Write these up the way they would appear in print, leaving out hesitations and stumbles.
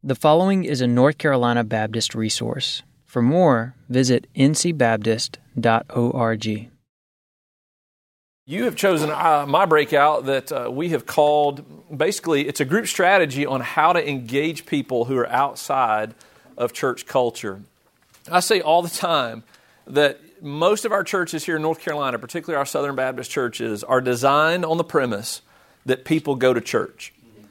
The following is a North Carolina Baptist resource. For more, visit ncbaptist.org. You have chosen my breakout that we have called, basically, it's a group strategy on how to engage people who are outside of church culture. I say all the time that most of our churches here in North Carolina, particularly our Southern Baptist churches, are designed on the premise that people go to church.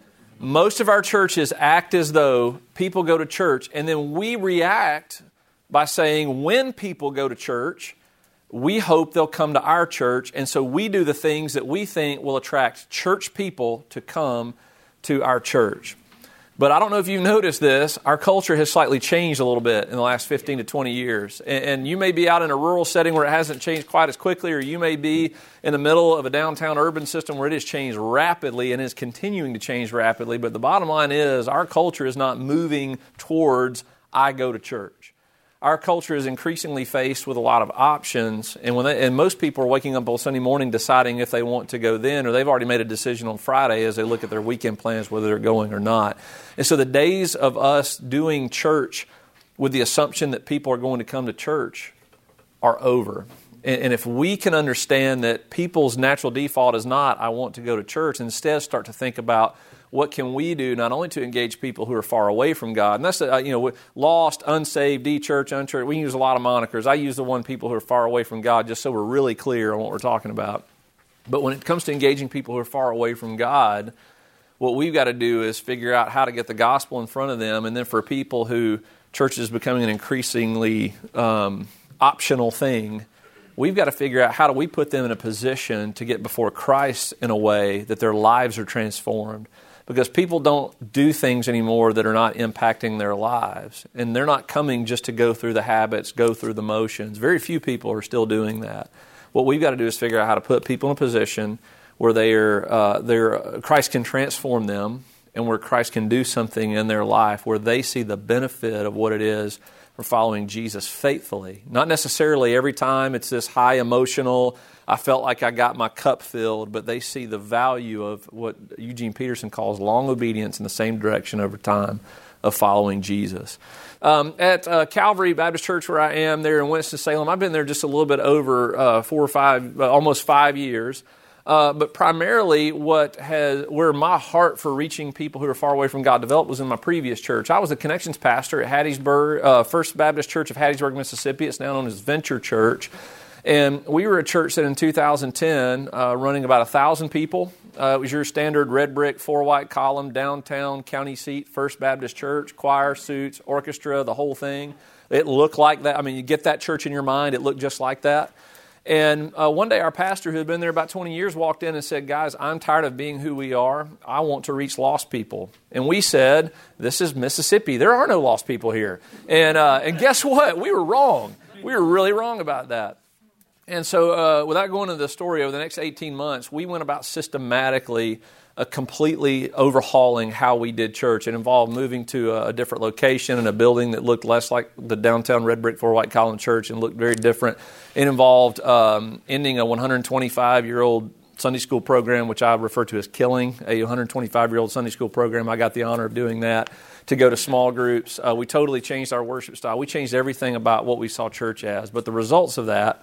Most of our churches act as though people go to church, and then we react by saying when people go to church, we hope they'll come to our church, and so we do the things that we think will attract church people to come to our church. But I don't know if you've noticed this, our culture has slightly changed a little bit in the last 15 to 20 years. And you may be out in a rural setting where it hasn't changed quite as quickly, or you may be in the middle of a downtown urban system where it has changed rapidly and is continuing to change rapidly. But the bottom line is our culture is not moving towards I go to church. Our culture is increasingly faced with a lot of options, and most people are waking up on Sunday morning deciding if they want to go then, or they've already made a decision on Friday as they look at their weekend plans whether they're going or not. And so the days of us doing church with the assumption that people are going to come to church are over. And if we can understand that people's natural default is not, I want to go to church, instead start to think about what can we do not only to engage people who are far away from God, and that's lost, unsaved, de-church, unchurched. We can use a lot of monikers. I use the one people who are far away from God just so we're really clear on what we're talking about. But when it comes to engaging people who are far away from God, what we've got to do is figure out how to get the gospel in front of them, and then for people who church is becoming an increasingly optional thing, we've got to figure out how do we put them in a position to get before Christ in a way that their lives are transformed. Because people don't do things anymore that are not impacting their lives. And they're not coming just to go through the habits, go through the motions. Very few people are still doing that. What we've got to do is figure out how to put people in a position where Christ can transform them and where Christ can do something in their life where they see the benefit of what it is for following Jesus faithfully. Not necessarily every time it's this high emotional, I felt like I got my cup filled, but they see the value of what Eugene Peterson calls long obedience in the same direction over time of following Jesus. At Calvary Baptist Church, where I am there in Winston-Salem, I've been there just a little bit over almost 5 years. But primarily where my heart for reaching people who are far away from God developed was in my previous church. I was a connections pastor at Hattiesburg, First Baptist Church of Hattiesburg, Mississippi. It's now known as Venture Church. And we were a church that in 2010, running about 1,000 people. It was your standard red brick, 4 white column, downtown county seat, First Baptist Church, choir, suits, orchestra, the whole thing. It looked like that. I mean, you get that church in your mind, it looked just like that. And one day our pastor, who had been there about 20 years, walked in and said, guys, I'm tired of being who we are. I want to reach lost people. And we said, this is Mississippi. There are no lost people here. And guess what? We were wrong. We were really wrong about that. And so without going into the story, over the next 18 months, we went about systematically completely overhauling how we did church. It involved moving to a different location in a building that looked less like the downtown red brick 4 white column church and looked very different. It involved ending a 125-year-old Sunday school program, which I refer to as killing a 125-year-old Sunday school program. I got the honor of doing that, to go to small groups. We totally changed our worship style. We changed everything about what we saw church as. But the results of that,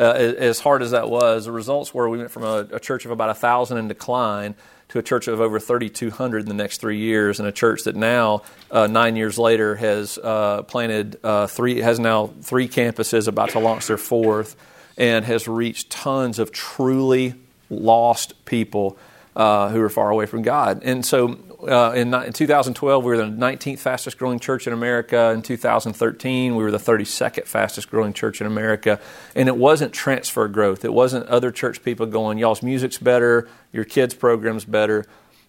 as hard as that was, the results were we went from a church of about 1,000 in decline to a church of over 3,200 in the next 3 years, and a church that now, 9 years later, has has now 3 campuses, about to launch their 4th, and has reached tons of truly lost people who are far away from God. And so in 2012, we were the 19th fastest growing church in America. In 2013, we were the 32nd fastest growing church in America. And it wasn't transfer growth. It wasn't other church people going, y'all's music's better, your kids' program's better.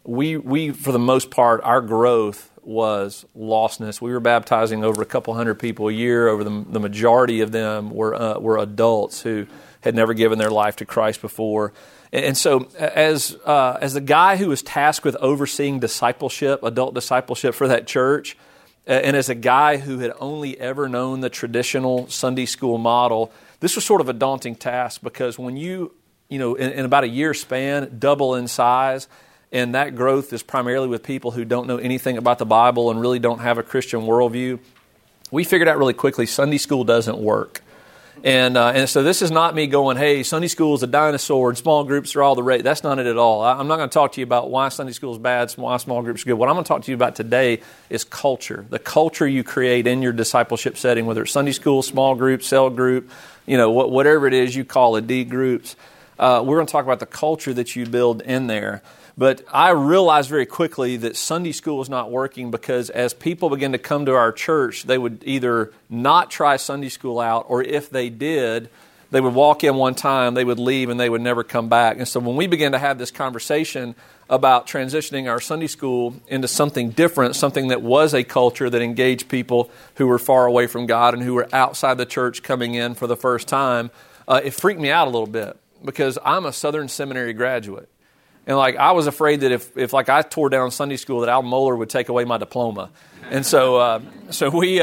We for the most part, our growth was lostness. We were baptizing over a couple hundred people a year. Over the majority of them were adults who had never given their life to Christ before. And so as the guy who was tasked with overseeing discipleship, adult discipleship for that church, and as a guy who had only ever known the traditional Sunday school model, this was sort of a daunting task, because when you in about a year span, double in size, and that growth is primarily with people who don't know anything about the Bible and really don't have a Christian worldview, we figured out really quickly Sunday school doesn't work. And so this is not me going, hey, Sunday school is a dinosaur and small groups are all the rage. That's not it at all. I'm not going to talk to you about why Sunday school is bad, why small groups are good. What I'm going to talk to you about today is culture. The culture you create in your discipleship setting, whether it's Sunday school, small group, cell group, whatever it is you call it, D groups. We're going to talk about the culture that you build in there. But I realized very quickly that Sunday school was not working because as people began to come to our church, they would either not try Sunday school out, or if they did, they would walk in one time, they would leave, and they would never come back. And so when we began to have this conversation about transitioning our Sunday school into something different, something that was a culture that engaged people who were far away from God and who were outside the church coming in for the first time, it freaked me out a little bit because I'm a Southern Seminary graduate. And I was afraid that if I tore down Sunday school, that Al Mohler would take away my diploma. And so we,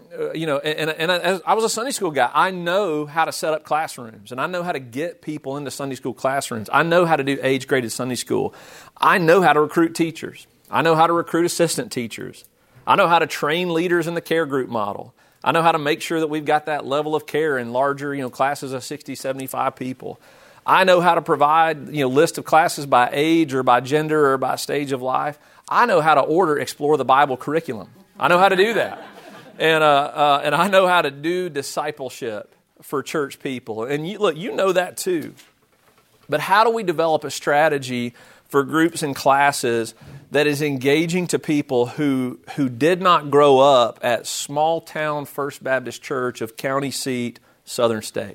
as I was a Sunday school guy, I know how to set up classrooms, and I know how to get people into Sunday school classrooms. I know how to do age-graded Sunday school. I know how to recruit teachers. I know how to recruit assistant teachers. I know how to train leaders in the care group model. I know how to make sure that we've got that level of care in larger, classes of 60, 75 people. I know how to provide, list of classes by age or by gender or by stage of life. I know how to order Explore the Bible curriculum. I know how to do that. And I know how to do discipleship for church people. And you know that too. But how do we develop a strategy for groups and classes that is engaging to people who did not grow up at small town First Baptist Church of county seat, Southern State?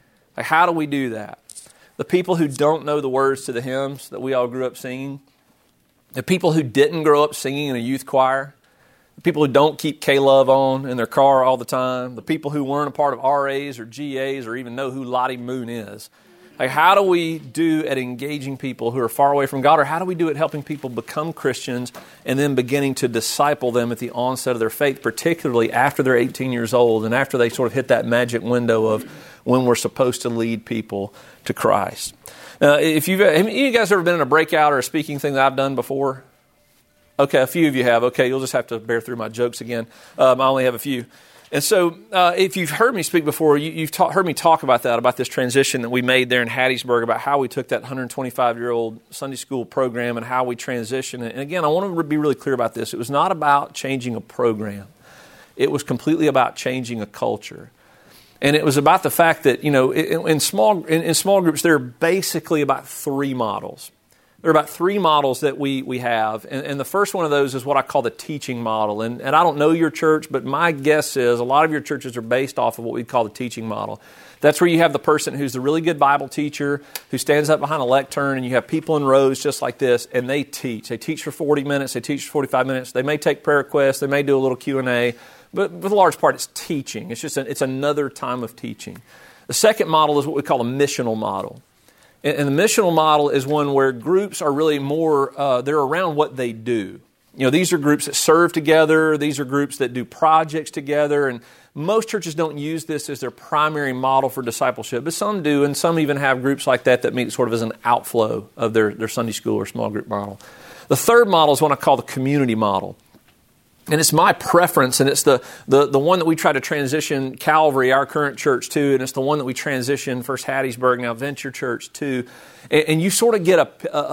How do we do that? The people who don't know the words to the hymns that we all grew up singing, the people who didn't grow up singing in a youth choir, the people who don't keep K-Love on in their car all the time, the people who weren't a part of RAs or GAs or even know who Lottie Moon is. How do we do at engaging people who are far away from God, or how do we do at helping people become Christians and then beginning to disciple them at the onset of their faith, particularly after they're 18 years old and after they sort of hit that magic window of when we're supposed to lead people to Christ? Have you guys ever been in a breakout or a speaking thing that I've done before? Okay, a few of you have. Okay, you'll just have to bear through my jokes again. I only have a few. And so if you've heard me speak before, you've heard me talk about this transition that we made there in Hattiesburg, about how we took that 125-year-old Sunday school program and how we transitioned it. And again, I want to be really clear about this. It was not about changing a program. It was completely about changing a culture. And it was about the fact that, in small groups, there are basically about three models. There are about three models that we have. And the first one of those is what I call the teaching model. And I don't know your church, but my guess is a lot of your churches are based off of what we call the teaching model. That's where you have the person who's the really good Bible teacher who stands up behind a lectern, and you have people in rows just like this, and they teach. They teach for 40 minutes. They teach for 45 minutes. They may take prayer requests. They may do a little Q&A. But for the large part, it's teaching. It's another time of teaching. The second model is what we call a missional model. And the missional model is one where groups are really more, they're around what they do. These are groups that serve together. These are groups that do projects together. And most churches don't use this as their primary model for discipleship, but some do, and some even have groups like that meet sort of as an outflow of their Sunday school or small group model. The third model is what I call the community model. And it's my preference, and it's the one that we try to transition Calvary, our current church, to, and it's the one that we transition First Hattiesburg, now Venture Church, to. And you sort of get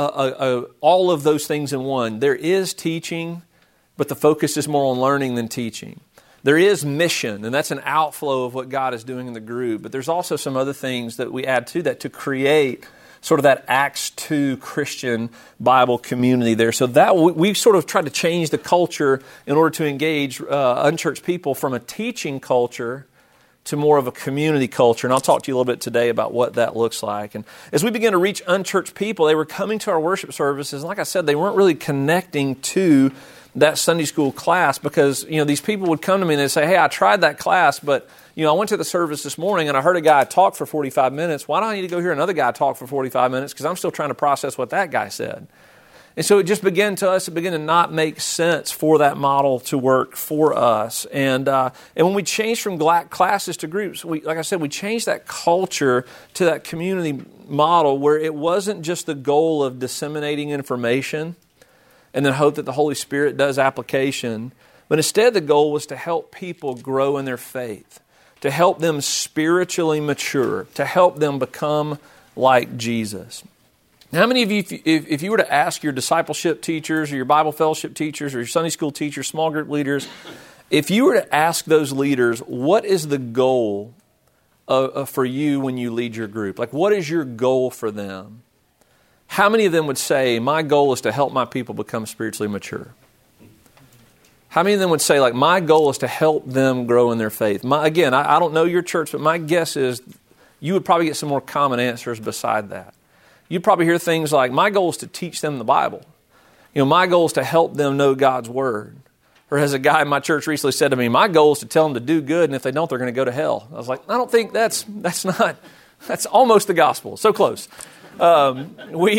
all of those things in one. There is teaching, but the focus is more on learning than teaching. There is mission, and that's an outflow of what God is doing in the group. But there's also some other things that we add to that to create sort of that Acts 2 Christian Bible community there. So that we've sort of tried to change the culture in order to engage unchurched people from a teaching culture to more of a community culture. And I'll talk to you a little bit today about what that looks like. And as we begin to reach unchurched people, they were coming to our worship services. And like I said, they weren't really connecting to that Sunday school class because, these people would come to me and they'd say, hey, I tried that class, but I went to the service this morning and I heard a guy talk for 45 minutes. Why do I need to go hear another guy talk for 45 minutes? Because I'm still trying to process what that guy said. And so it just began to not make sense for that model to work for us. And when we changed from classes to groups, like I said, we changed that culture to that community model where it wasn't just the goal of disseminating information and then hope that the Holy Spirit does application, but instead the goal was to help people grow in their faith, to help them spiritually mature, to help them become like Jesus. How many of you, if you were to ask your discipleship teachers or your Bible fellowship teachers or your Sunday school teachers, small group leaders, if you were to ask those leaders, what is the goal for you when you lead your group? Like, what is your goal for them? How many of them would say, my goal is to help my people become spiritually mature? How many of them would say, like, my goal is to help them grow in their faith? Again, I don't know your church, but my guess is you would probably get some more common answers beside that. You'd probably hear things like, my goal is to teach them the Bible. My goal is to help them know God's Word. Or as a guy in my church recently said to me, my goal is to tell them to do good, and if they don't, they're going to go to hell. I was like, I don't think that's almost the gospel. So close. And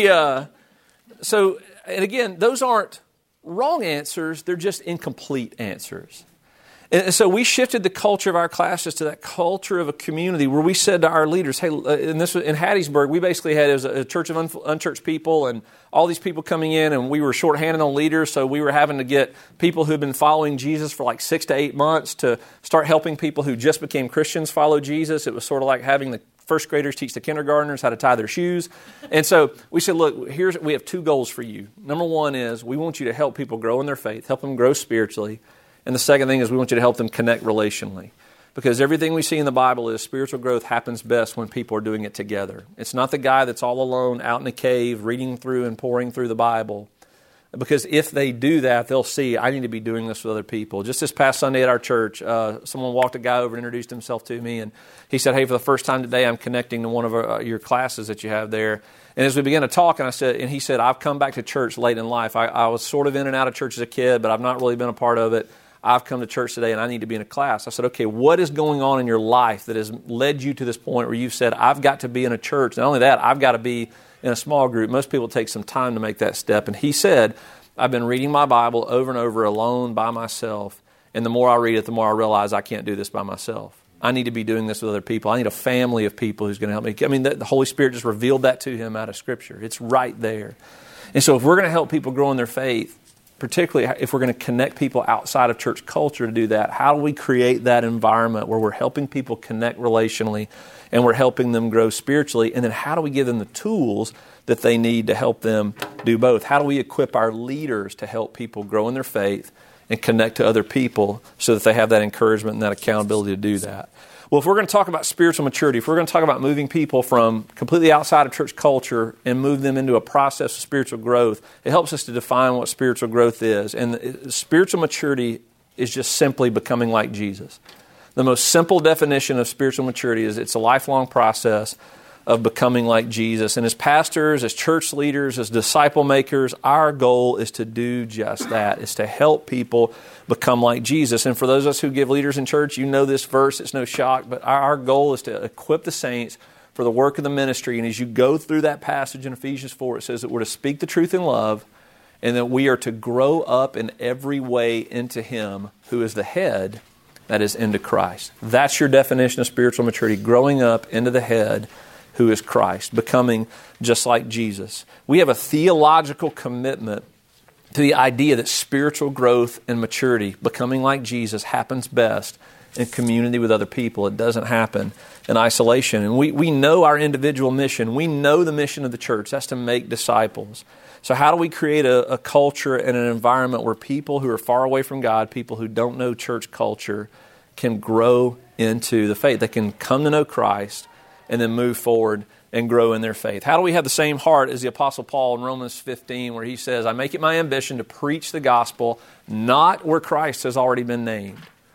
again, those aren't wrong answers. They're just incomplete answers. And so we shifted the culture of our classes to that culture of a community where we said to our leaders, hey, in Hattiesburg, we basically had a church of unchurched people and all these people coming in, and we were shorthanded on leaders, so we were having to get people who had been following Jesus for like 6 to 8 months to start helping people who just became Christians follow Jesus. It was sort of like having the first graders teach the kindergartners how to tie their shoes. And so we said, look, we have 2 goals for you. Number 1 is we want you to help people grow in their faith, help them grow spiritually. And the second thing is we want you to help them connect relationally. Because everything we see in the Bible is spiritual growth happens best when people are doing it together. It's not the guy that's all alone out in a cave reading through and pouring through the Bible. Because if they do that, they'll see, I need to be doing this with other people. Just this past Sunday at our church, someone walked a guy over and introduced himself to me. And he said, hey, for the first time today, I'm connecting to one of your classes that you have there. And as we began to talk, and he said, I've come back to church late in life. I was sort of in and out of church as a kid, but I've not really been a part of it. I've come to church today and I need to be in a class. I said, okay, what is going on in your life that has led you to this point where you've said, I've got to be in a church. Not only that, I've got to be in a small group. Most people take some time to make that step. And he said, I've been reading my Bible over and over alone by myself. And the more I read it, the more I realize I can't do this by myself. I need to be doing this with other people. I need a family of people who's going to help me. I mean, the Holy Spirit just revealed that to him out of Scripture. It's right there. And so if we're going to help people grow in their faith, particularly if we're going to connect people outside of church culture to do that, how do we create that environment where we're helping people connect relationally and we're helping them grow spiritually? And then how do we give them the tools that they need to help them do both? How do we equip our leaders to help people grow in their faith and connect to other people so that they have that encouragement and that accountability to do that? Well, if we're going to talk about spiritual maturity, if we're going to talk about moving people from completely outside of church culture and move them into a process of spiritual growth, it helps us to define what spiritual growth is. And spiritual maturity is just simply becoming like Jesus. The most simple definition of spiritual maturity is it's a lifelong process of becoming like Jesus. And as pastors, as church leaders, as disciple makers, our goal is to do just that, is to help people become like Jesus. And for those of us who give leaders in church, you know this verse, it's no shock, but our goal is to equip the saints for the work of the ministry. And as you go through that passage in Ephesians 4, it says that we're to speak the truth in love and that we are to grow up in every way into Him who is the head, that is, into Christ. That's your definition of spiritual maturity, growing up into the head who is Christ, becoming just like Jesus. We have a theological commitment to the idea that spiritual growth and maturity, becoming like Jesus, happens best in community with other people. It doesn't happen in isolation. And we know our individual mission. We know the mission of the church. That's to make disciples. So how do we create a culture and an environment where people who are far away from God, people who don't know church culture, can grow into the faith? They can come to know Christ and then move forward and grow in their faith. How do we have the same heart as the Apostle Paul in Romans 15, where he says, I make it my ambition to preach the gospel, not where Christ has already been named,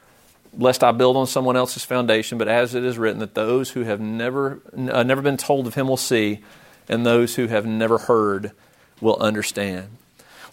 lest I build on someone else's foundation, but as it is written, that those who have never been told of Him will see, and those who have never heard will understand.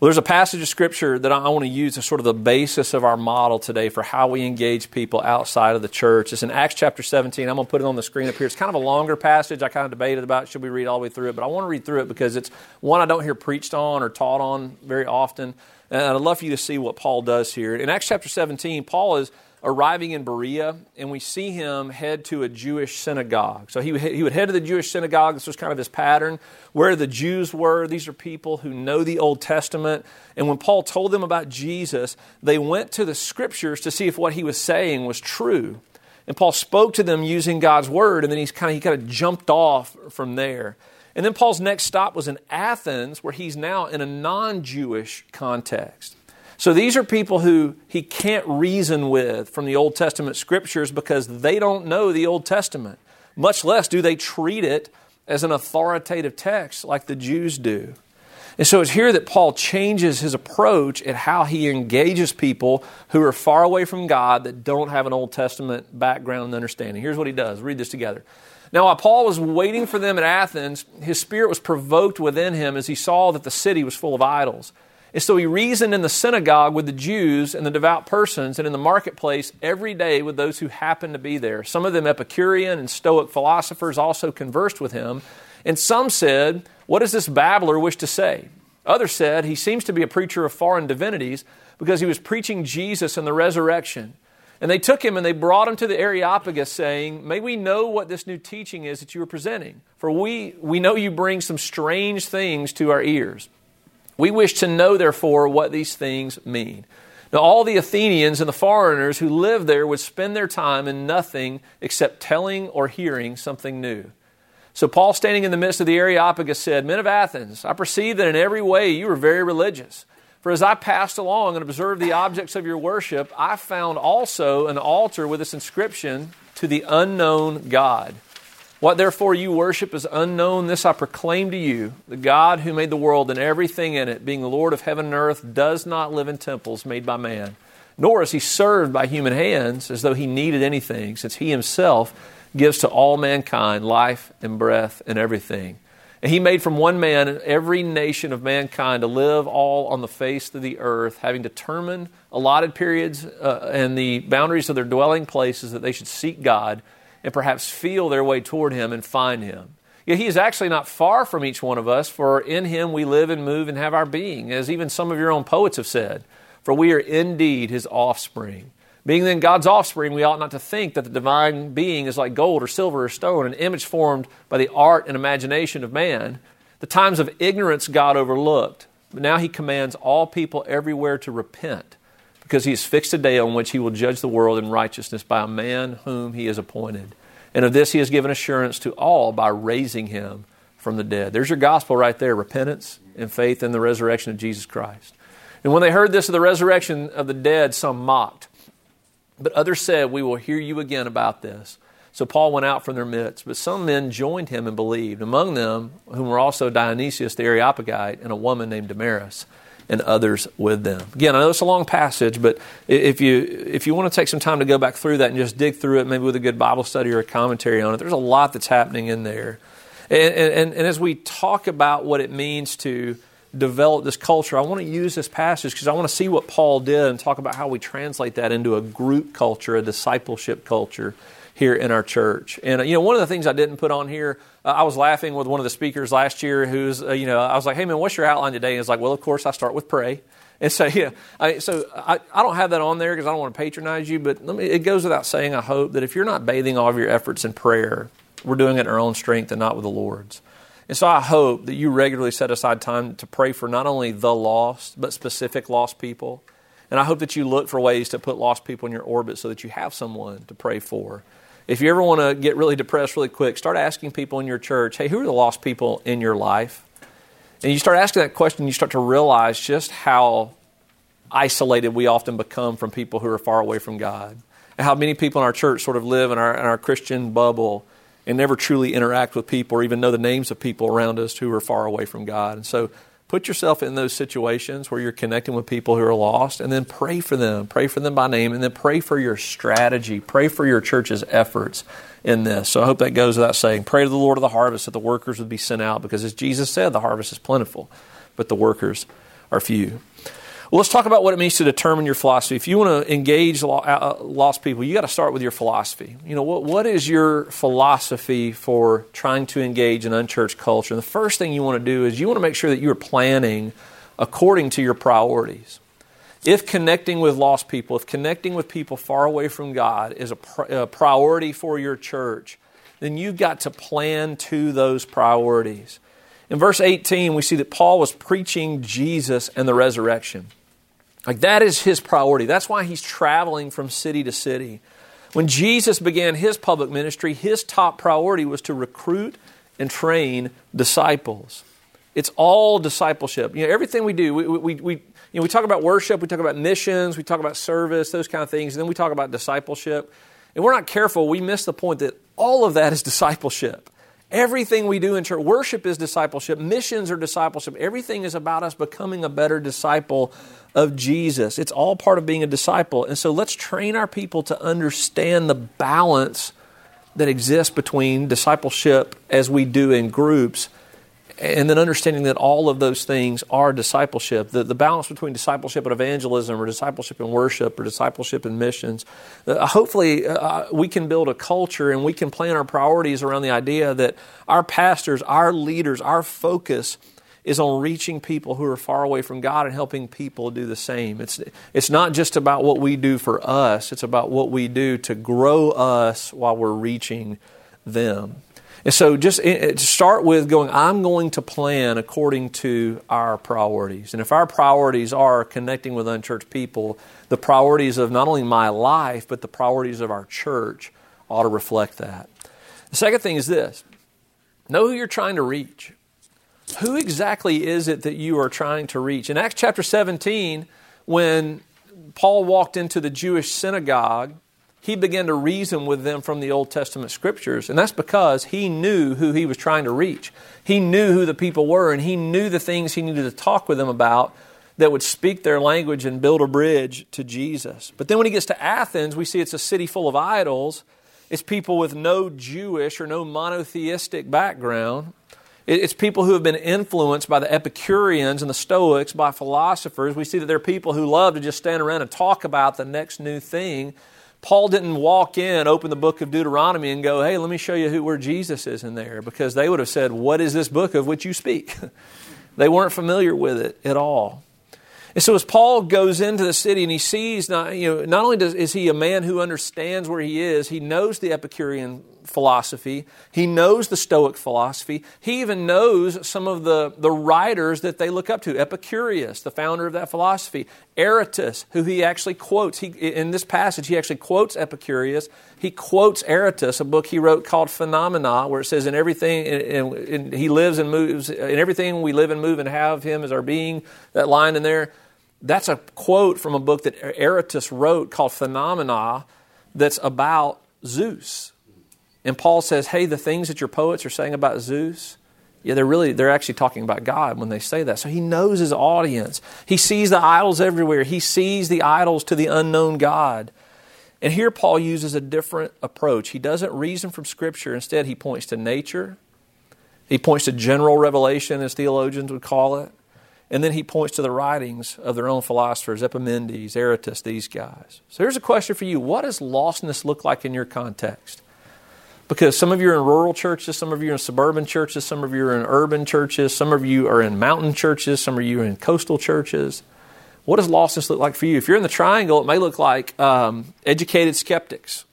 Well, there's a passage of Scripture that I want to use as sort of the basis of our model today for how we engage people outside of the church. It's in Acts chapter 17. I'm going to put it on the screen up here. It's kind of a longer passage. I kind of debated about should we read all the way through it, but I want to read through it because it's one I don't hear preached on or taught on very often. And I'd love for you to see what Paul does here. In Acts chapter 17, Paul is arriving in Berea, and we see him head to a Jewish synagogue. So he would head to the Jewish synagogue. This was kind of his pattern. Where the Jews were, these are people who know the Old Testament. And when Paul told them about Jesus, they went to the Scriptures to see if what he was saying was true. And Paul spoke to them using God's Word, and then he kind of jumped off from there. And then Paul's next stop was in Athens, where he's now in a non-Jewish context. So these are people who he can't reason with from the Old Testament Scriptures because they don't know the Old Testament. Much less do they treat it as an authoritative text like the Jews do. And so it's here that Paul changes his approach at how he engages people who are far away from God that don't have an Old Testament background and understanding. Here's what he does. Read this together. Now, while Paul was waiting for them at Athens, his spirit was provoked within him as he saw that the city was full of idols. And so he reasoned in the synagogue with the Jews and the devout persons and in the marketplace every day with those who happened to be there. Some of them Epicurean and Stoic philosophers also conversed with him. And some said, "What does this babbler wish to say?" Others said, "He seems to be a preacher of foreign divinities because he was preaching Jesus and the resurrection." And they took him and they brought him to the Areopagus, saying, "May we know what this new teaching is that you are presenting? For we know you bring some strange things to our ears. We wish to know, therefore, what these things mean." Now, all the Athenians and the foreigners who lived there would spend their time in nothing except telling or hearing something new. So Paul, standing in the midst of the Areopagus, said, "Men of Athens, I perceive that in every way you are very religious. For as I passed along and observed the objects of your worship, I found also an altar with this inscription, 'To the unknown God.' What therefore you worship is unknown, this I proclaim to you. The God who made the world and everything in it, being the Lord of heaven and earth, does not live in temples made by man. Nor is he served by human hands as though he needed anything, since he himself gives to all mankind life and breath and everything. And he made from one man every nation of mankind to live all on the face of the earth, having determined allotted periods and the boundaries of their dwelling places that they should seek God and perhaps feel their way toward Him and find Him. Yet He is actually not far from each one of us, for in Him we live and move and have our being, as even some of your own poets have said, for we are indeed His offspring. Being then God's offspring, we ought not to think that the divine being is like gold or silver or stone, an image formed by the art and imagination of man. The times of ignorance God overlooked, but now He commands all people everywhere to repent, because He has fixed a day on which He will judge the world in righteousness by a man whom He has appointed. And of this He has given assurance to all by raising Him from the dead. There's your gospel right there, repentance and faith in the resurrection of Jesus Christ. And when they heard this of the resurrection of the dead, some mocked. But others said, "We will hear you again about this." So Paul went out from their midst. But some men joined him and believed, among them whom were also Dionysius the Areopagite and a woman named Damaris, and others with them. Again, I know it's a long passage, but if you want to take some time to go back through that and just dig through it, maybe with a good Bible study or a commentary on it, there's a lot that's happening in there. And as we talk about what it means to develop this culture, I want to use this passage because I want to see what Paul did and talk about how we translate that into a group culture, a discipleship culture here in our church. And, one of the things I didn't put on here, I was laughing with one of the speakers last year who's, I was like, "Hey, man, what's your outline today?" And he's like, "Well, of course, I start with pray." And so, I don't have that on there because I don't want to patronize you, but it goes without saying, I hope, that if you're not bathing all of your efforts in prayer, we're doing it in our own strength and not with the Lord's. And so I hope that you regularly set aside time to pray for not only the lost, but specific lost people. And I hope that you look for ways to put lost people in your orbit so that you have someone to pray for. If you ever want to get really depressed really quick, start asking people in your church, "Hey, who are the lost people in your life?" And you start asking that question, you start to realize just how isolated we often become from people who are far away from God. And how many people in our church sort of live in our Christian bubble and never truly interact with people or even know the names of people around us who are far away from God. And so put yourself in those situations where you're connecting with people who are lost, and then pray for them by name, and then pray for your strategy, pray for your church's efforts in this. So I hope that goes without saying. Pray to the Lord of the harvest that the workers would be sent out, because as Jesus said, the harvest is plentiful, but the workers are few. Well, let's talk about what it means to determine your philosophy. If you want to engage lost people, you got to start with your philosophy. What is your philosophy for trying to engage an unchurched culture? And the first thing you want to do is you want to make sure that you are planning according to your priorities. If connecting with lost people, if connecting with people far away from God is a priority for your church, then you've got to plan to those priorities. In verse 18, we see that Paul was preaching Jesus and the resurrection. Like, that is his priority. That's why he's traveling from city to city. When Jesus began his public ministry, his top priority was to recruit and train disciples. It's all discipleship. Everything we do, we talk about worship, we talk about missions, we talk about service, those kind of things, and then we talk about discipleship. And we're not careful, we miss the point that all of that is discipleship. Everything we do in church, worship is discipleship, missions are discipleship. Everything is about us becoming a better disciple of Jesus. It's all part of being a disciple. And so let's train our people to understand the balance that exists between discipleship as we do in groups, and then understanding that all of those things are discipleship. The balance between discipleship and evangelism, or discipleship and worship, or discipleship and missions. Hopefully we can build a culture and we can plan our priorities around the idea that our pastors, our leaders, our focus is on reaching people who are far away from God and helping people do the same. It's not just about what we do for us. It's about what we do to grow us while we're reaching them. And so just start with going, I'm going to plan according to our priorities. And if our priorities are connecting with unchurched people, the priorities of not only my life, but the priorities of our church ought to reflect that. The second thing is this: know who you're trying to reach. Who exactly is it that you are trying to reach? In Acts chapter 17, when Paul walked into the Jewish synagogue, he began to reason with them from the Old Testament Scriptures. And that's because he knew who he was trying to reach. He knew who the people were, and he knew the things he needed to talk with them about that would speak their language and build a bridge to Jesus. But then when he gets to Athens, we see it's a city full of idols. It's people with no Jewish or no monotheistic background. It's people who have been influenced by the Epicureans and the Stoics, by philosophers. We see that they're people who love to just stand around and talk about the next new thing. Paul didn't walk in, open the book of Deuteronomy and go, hey, let me show you where Jesus is in there, because they would have said, what is this book of which you speak? They weren't familiar with it at all. And so as Paul goes into the city and he sees, not only is he a man who understands where he is, he knows the Epicurean philosophy, he knows the Stoic philosophy, he even knows some of the writers that they look up to. Epicurus, the founder of that philosophy. Aratus, who he actually quotes. In this passage, he actually quotes Epicurus. He quotes Aratus, a book he wrote called Phenomena, where it says, in everything, and he lives and moves, in everything we live and move and have him as our being. That line in there, that's a quote from a book that Aratus wrote called Phenomena, that's about Zeus. And Paul says, hey, the things that your poets are saying about Zeus, yeah, they're actually talking about God when they say that. So he knows his audience. He sees the idols everywhere. He sees the idols to the unknown God. And here Paul uses a different approach. He doesn't reason from Scripture. Instead, he points to nature. He points to general revelation, as theologians would call it. And then he points to the writings of their own philosophers, Epimenides, Aratus, these guys. So here's a question for you. What does lostness look like in your context? Because some of you are in rural churches, some of you are in suburban churches, some of you are in urban churches, some of you are in mountain churches, some of you are in coastal churches. What does lostness look like for you? If you're in the triangle, it may look like educated skeptics.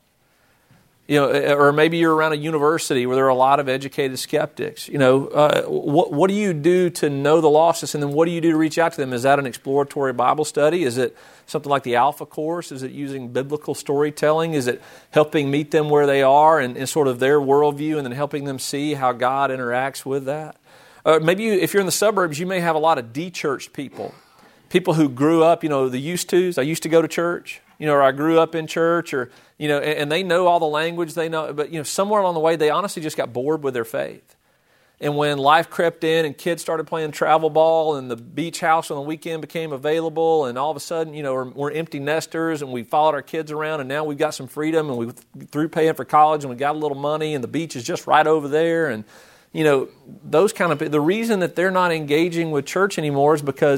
Or maybe you're around a university where there are a lot of educated skeptics. What do you do to know the lostness, and then what do you do to reach out to them? Is that an exploratory Bible study? Is it something like the Alpha Course? Is it using biblical storytelling? Is it helping meet them where they are and sort of their worldview, and then helping them see how God interacts with that? Maybe if you're in the suburbs, you may have a lot of de-churched people who grew up, the used tos. I used to go to church, or I grew up in church, or and they know all the language they know, but somewhere along the way they honestly just got bored with their faith. And when life crept in and kids started playing travel ball and the beach house on the weekend became available, and all of a sudden, we're empty nesters and we followed our kids around, and now we've got some freedom and we through paying for college and we got a little money and the beach is just right over there, and those kind of, the reason that they're not engaging with church anymore is because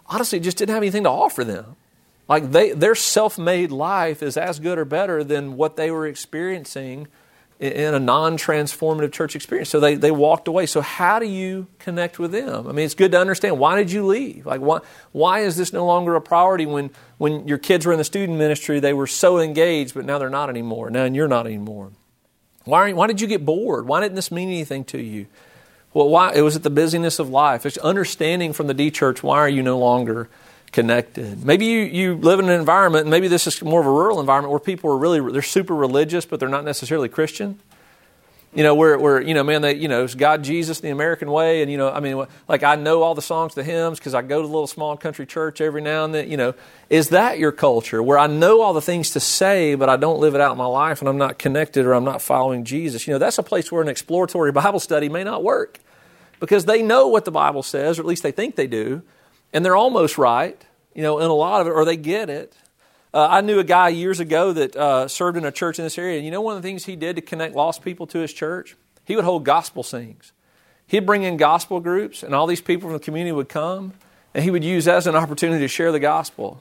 honestly just didn't have anything to offer them. Like their self-made life is as good or better than what they were experiencing in a non-transformative church experience. So they walked away. So how do you connect with them? I mean, it's good to understand, why did you leave? Like, why is this no longer a priority when your kids were in the student ministry, they were so engaged, but now they're not anymore. Now you're not anymore. Why did you get bored? Why didn't this mean anything to you? Well, why? It was at the busyness of life. It's understanding from the D Church, why are you no longer connected? Maybe you live in an environment, and maybe this is more of a rural environment where people are they're super religious, but they're not necessarily Christian. Where it's God, Jesus, the American way, and like I know all the songs, the hymns, because I go to a little small country church every now and then. Is that your culture, where I know all the things to say, but I don't live it out in my life, and I'm not connected, or I'm not following Jesus? That's a place where an exploratory Bible study may not work, because they know what the Bible says, or at least they think they do. And they're almost right, in a lot of it, or they get it. I knew a guy years ago that served in a church in this area. And one of the things he did to connect lost people to his church? He would hold gospel sings. He'd bring in gospel groups, and all these people from the community would come, and he would use that as an opportunity to share the gospel.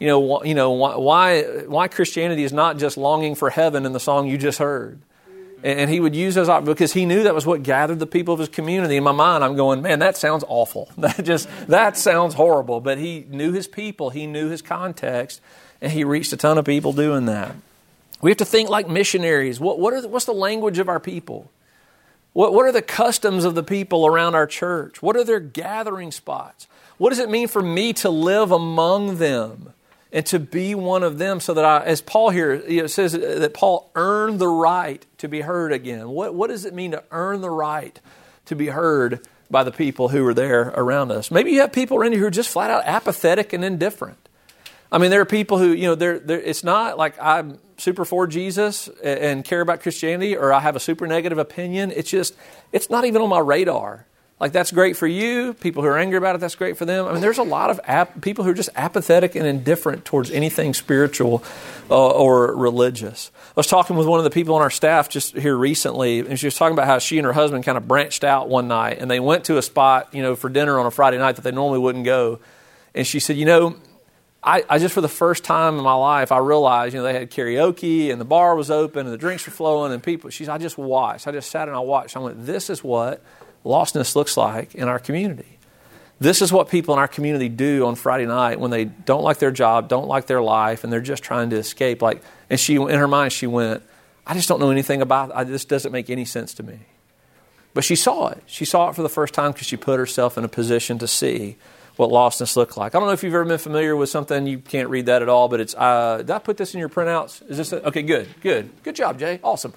Why Christianity is not just longing for heaven in the song you just heard. And he would use those because he knew that was what gathered the people of his community. In my mind, I'm going, man, that sounds awful. That sounds horrible. But he knew his people. He knew his context. And he reached a ton of people doing that. We have to think like missionaries. What's the language of our people? What are the customs of the people around our church? What are their gathering spots? What does it mean for me to live among them and to be one of them, so that as Paul here says that Paul earned the right to be heard again. What does it mean to earn the right to be heard by the people who are there around us? Maybe you have people around you who are just flat out apathetic and indifferent. I mean, there are people who, it's not like I'm super for Jesus and care about Christianity, or I have a super negative opinion. It's not even on my radar. Like, that's great for you. People who are angry about it, that's great for them. I mean, there's a lot of people who are just apathetic and indifferent towards anything spiritual or religious. I was talking with one of the people on our staff just here recently, and she was talking about how she and her husband kind of branched out one night, and they went to a spot, for dinner on a Friday night that they normally wouldn't go. And she said, I just, for the first time in my life, I realized, they had karaoke, and the bar was open, and the drinks were flowing, and people, I just watched. I just sat and I watched. I went, this is what lostness looks like in our community. This is what people in our community do on Friday night when they don't like their job, don't like their life, and they're just trying to escape. And she, in her mind, she went, I just don't know anything about it. This doesn't make any sense to me. But she saw it. She saw it for the first time because she put herself in a position to see what lostness looked like. I don't know if you've ever been familiar with something. You can't read that at all, but it's, did I put this in your printouts? Is this, okay, good. Good job, Jay. Awesome.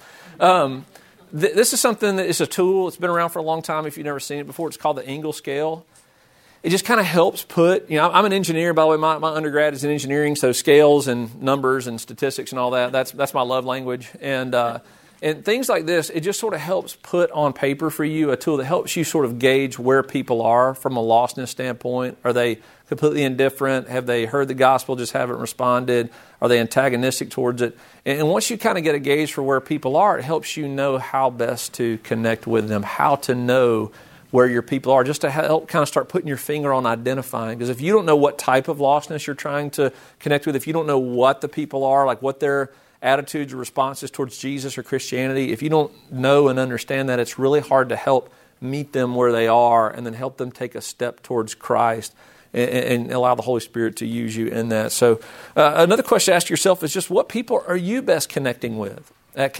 This is something that is a tool. It's been around for a long time if you've never seen it before. It's called the Engel scale. It just kind of helps put, I'm an engineer, by the way. My undergrad is in engineering, so scales and numbers and statistics and all that, that's my love language. And things like this, it just sort of helps put on paper for you a tool that helps you sort of gauge where people are from a lostness standpoint. Are they completely indifferent? Have they heard the gospel, just haven't responded? Are they antagonistic towards it? And once you kind of get a gauge for where people are, it helps you know how best to connect with them, how to know where your people are, just to help kind of start putting your finger on identifying. Because if you don't know what type of lostness you're trying to connect with, if you don't know what the people are, like what their attitudes or responses towards Jesus or Christianity, if you don't know and understand that, it's really hard to help meet them where they are and then help them take a step towards Christ and allow the Holy Spirit to use you in that. So another question to ask yourself is just, what people are you best connecting with?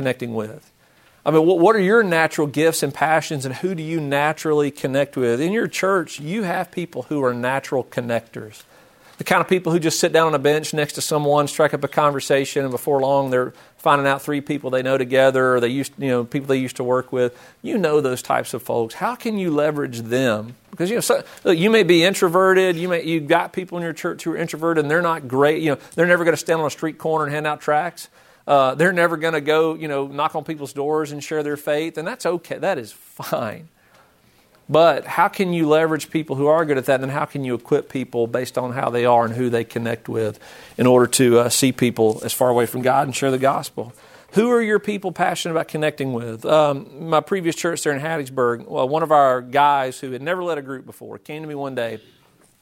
I mean, what are your natural gifts and passions, and who do you naturally connect with? In your church, you have people who are natural connectors. The kind of people who just sit down on a bench next to someone, strike up a conversation, and before long they're finding out 3 people they know together, or people they used to work with. You know those types of folks. How can you leverage them? Because you may be introverted. You've got people in your church who are introverted, and they're not great. They're never going to stand on a street corner and hand out tracts. They're never going to go, knock on people's doors and share their faith, and that's okay. That is fine. But how can you leverage people who are good at that, and how can you equip people based on how they are and who they connect with in order to see people as far away from God and share the gospel? Who are your people passionate about connecting with? My previous church there in Hattiesburg, one of our guys who had never led a group before came to me one day,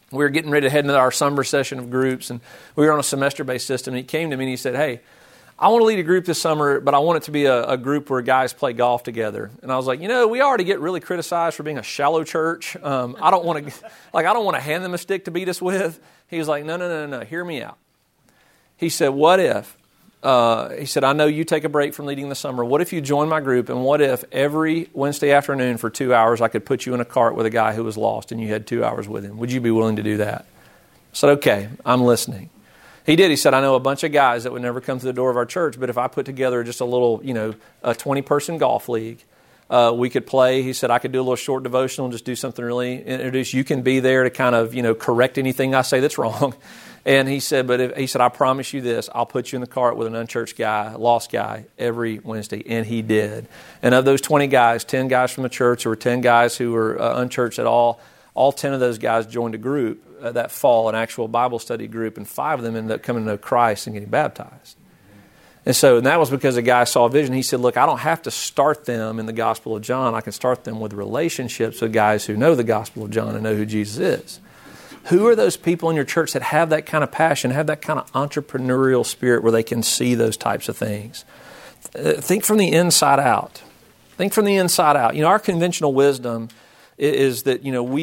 we were getting ready to head into our summer session of groups, and we were on a semester-based system. And he came to me and he said, hey, I want to lead a group this summer, but I want it to be a group where guys play golf together. And I was like, we already get really criticized for being a shallow church. I don't want to hand them a stick to beat us with. He was like, no, hear me out. He said, what if? He said, I know you take a break from leading the summer. What if you join my group, and what if every Wednesday afternoon for 2 hours I could put you in a cart with a guy who was lost and you had 2 hours with him? Would you be willing to do that? I said, okay, I'm listening. He did. He said, I know a bunch of guys that would never come to the door of our church, but if I put together just a little, a 20-person golf league, we could play. He said, I could do a little short devotional and just do something really introduce. You can be there to kind of, correct anything I say that's wrong. And he said, he said, I promise you this, I'll put you in the cart with an unchurched guy, lost guy, every Wednesday. And he did. And of those 20 guys, 10 guys from the church, or 10 guys who were unchurched at all 10 of those guys joined a group that fall, an actual Bible study group, and 5 of them ended up coming to know Christ and getting baptized. And that was because a guy saw a vision. He said, look, I don't have to start them in the Gospel of John. I can start them with relationships with guys who know the Gospel of John and know who Jesus is. Who are those people in your church that have that kind of passion, have that kind of entrepreneurial spirit where they can see those types of things? Think from the inside out. Think from the inside out. Our conventional wisdom is that,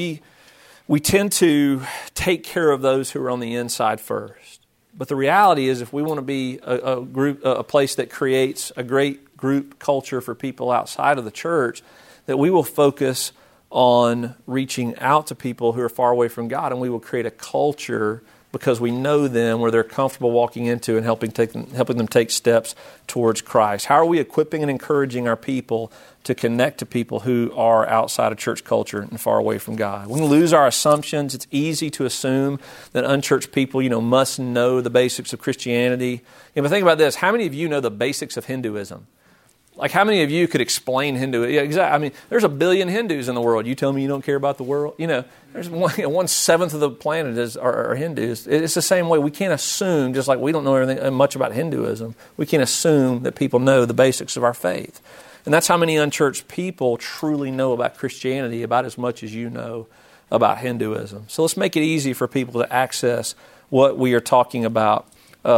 we tend to take care of those who are on the inside first. But the reality is, if we want to be a place that creates a great group culture for people outside of the church, that we will focus on reaching out to people who are far away from God, and we will create a culture because we know them where they're comfortable walking into and helping them take steps towards Christ. How are we equipping and encouraging our people to connect to people who are outside of church culture and far away from God? We lose our assumptions. It's easy to assume that unchurched people, must know the basics of Christianity. But think about this. How many of you know the basics of Hinduism? Like, how many of you could explain Hindu? Yeah, exactly. I mean, there's 1 billion Hindus in the world. You tell me you don't care about the world? There's 1/7 of the planet are Hindus. It's the same way. We can't assume, just like we don't know anything much about Hinduism, we can't assume that people know the basics of our faith. And that's how many unchurched people truly know about Christianity, about as much as you know about Hinduism. So let's make it easy for people to access what we are talking about.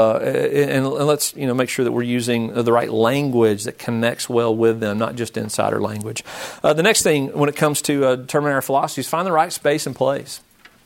And let's make sure that we're using the right language that connects well with them, not just insider language. The next thing when it comes to determining our philosophies, find the right space and place.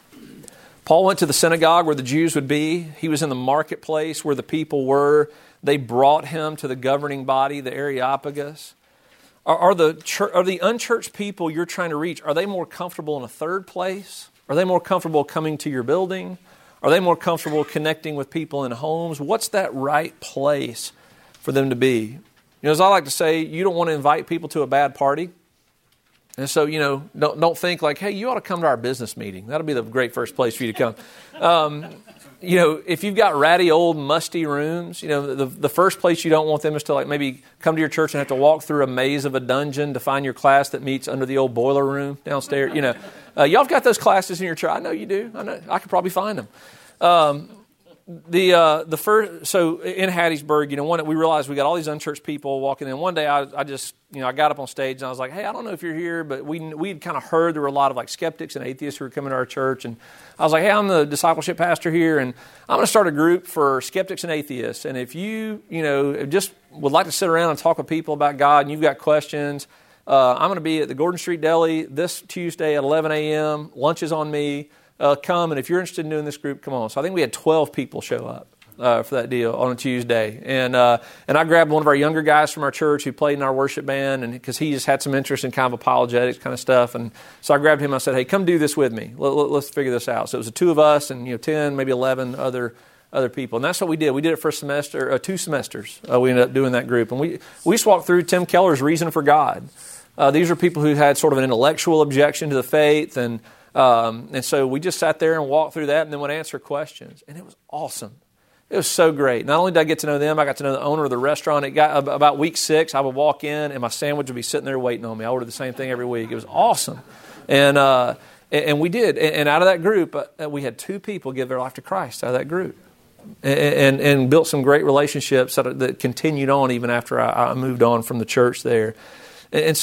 Paul went to the synagogue where the Jews would be. He was in the marketplace where the people were. They brought him to the governing body, the Areopagus. Are the unchurched people you're trying to reach, are they more comfortable in a third place? Are they more comfortable coming to your building? Are they more comfortable connecting with people in homes? What's that right place for them to be? As I like to say, you don't want to invite people to a bad party. And so, don't think like, hey, you ought to come to our business meeting. That'll be the great first place for you to come. If you've got ratty, old, musty rooms, the first place you don't want them is to maybe come to your church and have to walk through a maze of a dungeon to find your class that meets under the old boiler room downstairs. Y'all have got those classes in your church. I know you do. I know. I could probably find them. The first, so in Hattiesburg, we realized we got all these unchurched people walking in. One day I just, I got up on stage and I was like, hey, I don't know if you're here, but we'd kind of heard there were a lot of skeptics and atheists who were coming to our church. And I was like, hey, I'm the discipleship pastor here, and I'm going to start a group for skeptics and atheists. And if you, just would like to sit around and talk with people about God and you've got questions, I'm going to be at the Gordon Street Deli this Tuesday at 11 a.m. Lunch is on me. Come, and if you're interested in doing this group, come on. So I think we had 12 people show up for that deal on a Tuesday. And I grabbed one of our younger guys from our church who played in our worship band, and because he just had some interest in kind of apologetics kind of stuff. And so I grabbed him and I said, hey, come do this with me. Let's figure this out. So it was the 2 of us and 10, maybe 11 other people. And that's what we did. We did it for a semester, 2 semesters. We ended up doing that group. And we just walked through Tim Keller's Reason for God. These are people who had sort of an intellectual objection to the faith, and so we just sat there and walked through that and then would answer questions. And it was awesome. It was so great. Not only did I get to know them, I got to know the owner of the restaurant. It got about week 6, I would walk in and my sandwich would be sitting there waiting on me. I ordered the same thing every week. It was awesome. And we did. And out of that group, we had 2 people give their life to Christ out of that group. And built some great relationships that continued on even after I moved on from the church there. And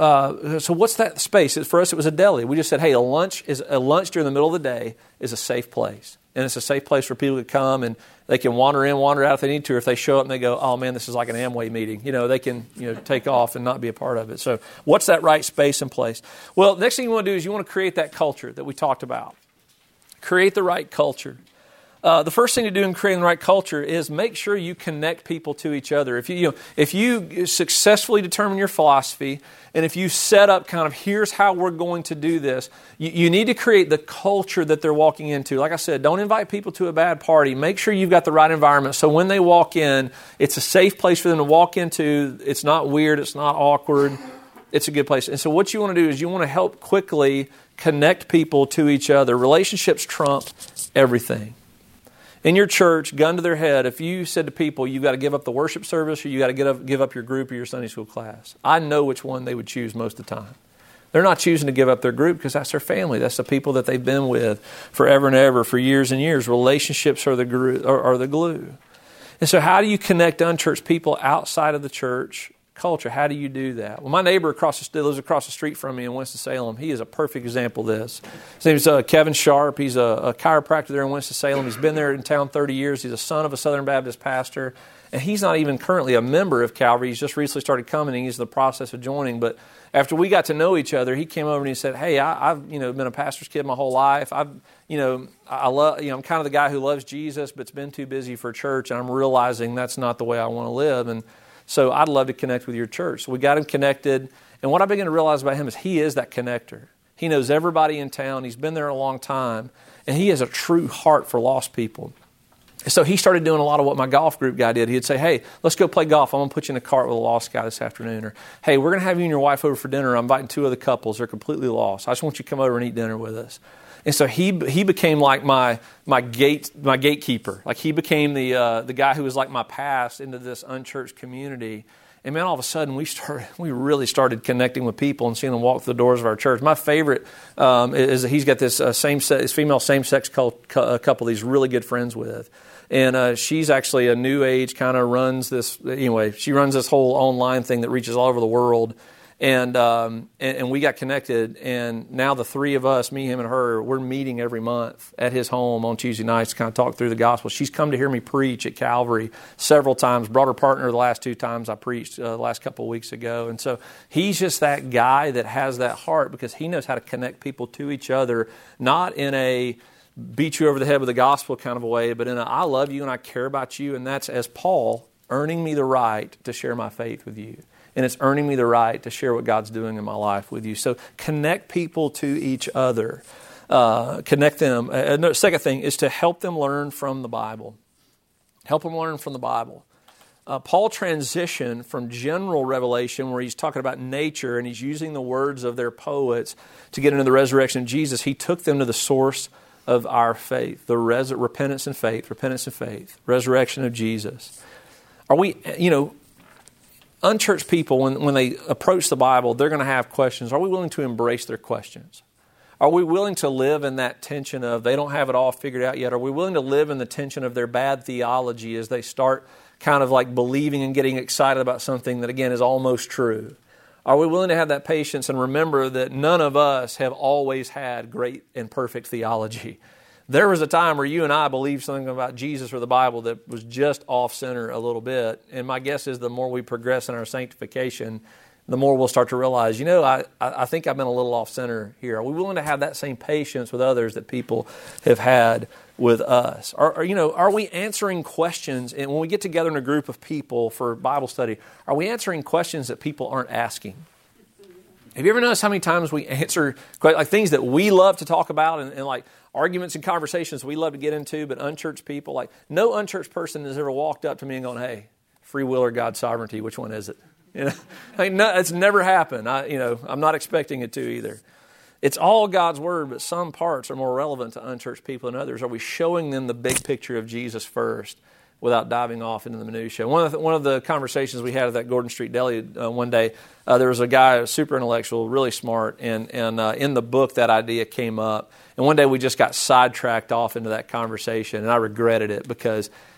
so what's that space? For us, it was a deli. We just said, hey, a lunch during the middle of the day is a safe place. And it's a safe place for people to come, and they can wander in, wander out if they need to. Or if they show up and they go, oh, man, this is like an Amway meeting. They can take off and not be a part of it. So what's that right space and place? Well, next thing you want to do is you want to create that culture that we talked about. Create the right culture. The first thing to do in creating the right culture is make sure you connect people to each other. If you successfully determine your philosophy, and if you set up kind of here's how we're going to do this, you need to create the culture that they're walking into. Like I said, don't invite people to a bad party. Make sure you've got the right environment so when they walk in, it's a safe place for them to walk into. It's not weird. It's not awkward. It's a good place. And so what you want to do is you want to help quickly connect people to each other. Relationships trump everything. In your church, gun to their head, if you said to people, you've got to give up the worship service or you got to give up your group or your Sunday school class, I know which one they would choose most of the time. They're not choosing to give up their group because that's their family. That's the people that they've been with forever and ever, for years and years. Relationships are the glue. And so how do you connect unchurched people outside of the church culture? How do you do that? Well, my neighbor lives across the street from me in Winston-Salem. He is a perfect example of this. His name is Kevin Sharp. He's a chiropractor there in Winston-Salem. He's been there in town 30 years. He's a son of a Southern Baptist pastor. And he's not even currently a member of Calvary. He's just recently started coming, and he's in the process of joining. But after we got to know each other, he came over and he said, hey, I've been a pastor's kid my whole life. I'm kind of the guy who loves Jesus, but's been too busy for church, and I'm realizing that's not the way I want to live. And so I'd love to connect with your church. So we got him connected. And what I began to realize about him is he is that connector. He knows everybody in town. He's been there a long time. And he has a true heart for lost people. So he started doing a lot of what my golf group guy did. He'd say, hey, let's go play golf. I'm going to put you in a cart with a lost guy this afternoon. Or, hey, we're going to have you and your wife over for dinner. I'm inviting 2 other couples. They're completely lost. I just want you to come over and eat dinner with us. And so he became like my gatekeeper. Like he became the guy who was like my pass into this unchurched community. And man, all of a sudden we really started connecting with people and seeing them walk through the doors of our church. My favorite is that he's got this female same-sex couple he's really good friends with. And she's actually a new age, kind of runs this, she runs this whole online thing that reaches all over the world. And we got connected, and now the 3 of us, me, him, and her, we're meeting every month at his home on Tuesday nights to kind of talk through the gospel. She's come to hear me preach at Calvary several times, brought her partner the last 2 times I preached the last couple of weeks ago. And so he's just that guy that has that heart because he knows how to connect people to each other, not in a beat you over the head with the gospel kind of a way, but in a I love you and I care about you, and that's, as Paul, earning me the right to share my faith with you. And it's earning me the right to share what God's doing in my life with you. So connect people to each other. Connect them. The second thing is to help them learn from the Bible. Help them learn from the Bible. Paul transitioned from general revelation where he's talking about nature and he's using the words of their poets to get into the resurrection of Jesus. He took them to the source of our faith, the repentance and faith, resurrection of Jesus. Are we, unchurched people, when they approach the Bible, they're going to have questions. Are we willing to embrace their questions? Are we willing to live in that tension of they don't have it all figured out yet? Are we willing to live in the tension of their bad theology as they start kind of like believing and getting excited about something that, again, is almost true? Are we willing to have that patience and remember that none of us have always had great and perfect theology? There was a time where you and I believed something about Jesus or the Bible that was just off center a little bit. And my guess is the more we progress in our sanctification, the more we'll start to realize, I think I've been a little off center here. Are we willing to have that same patience with others that people have had with us? Are we answering questions? And when we get together in a group of people for Bible study, are we answering questions that people aren't asking? Have you ever noticed how many times we answer like things that we love to talk about and like arguments and conversations we love to get into, but unchurched people, like no unchurched person has ever walked up to me and gone, hey, free will or God's sovereignty, which one is it? No, it's never happened. I'm not expecting it to either. It's all God's Word, but some parts are more relevant to unchurched people than others. Are we showing them the big picture of Jesus first without diving off into the minutia? One of the conversations we had at that Gordon Street Deli one day, there was a guy, super intellectual, really smart, and in the book that idea came up. And one day we just got sidetracked off into that conversation, and I regretted it because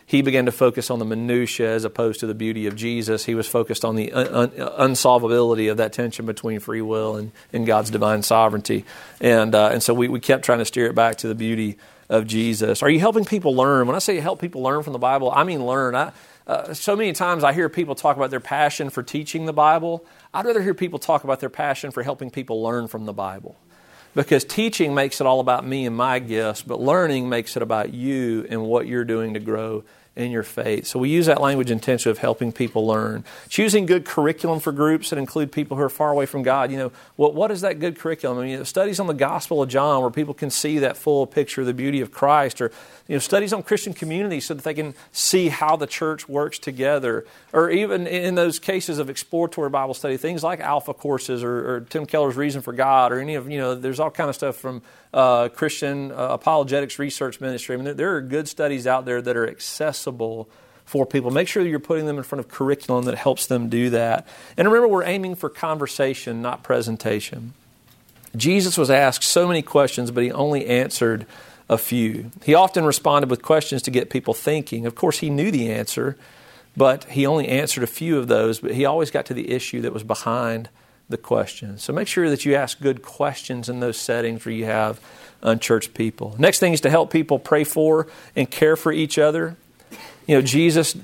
he began to focus on the minutiae as opposed to the beauty of Jesus. He was focused on the unsolvability of that tension between free will and God's divine sovereignty. And so we kept trying to steer it back to the beauty of Jesus. Are you helping people learn? When I say help people learn from the Bible, I mean learn. So many times I hear people talk about their passion for teaching the Bible. I'd rather hear people talk about their passion for helping people learn from the Bible. Because teaching makes it all about me and my gifts, but learning makes it about you and what you're doing to grow in your faith. So we use that language intentionally of helping people learn. Choosing good curriculum for groups that include people who are far away from God. What is that good curriculum? I mean, studies on the Gospel of John where people can see that full picture of the beauty of Christ, or studies on Christian community so that they can see how the church works together. Or even in those cases of exploratory Bible study, things like Alpha courses or Tim Keller's Reason for God, or any of, there's all kind of stuff from Christian apologetics research ministry. I mean, there are good studies out there that are accessible for people. Make sure that you're putting them in front of curriculum that helps them do that. And remember, we're aiming for conversation, not presentation. Jesus was asked so many questions, but he only answered a few. He often responded with questions to get people thinking. Of course, he knew the answer, but he only answered a few of those, but he always got to the issue that was behind the question. So make sure that you ask good questions in those settings where you have unchurched people. Next thing is to help people pray for and care for each other. Jesus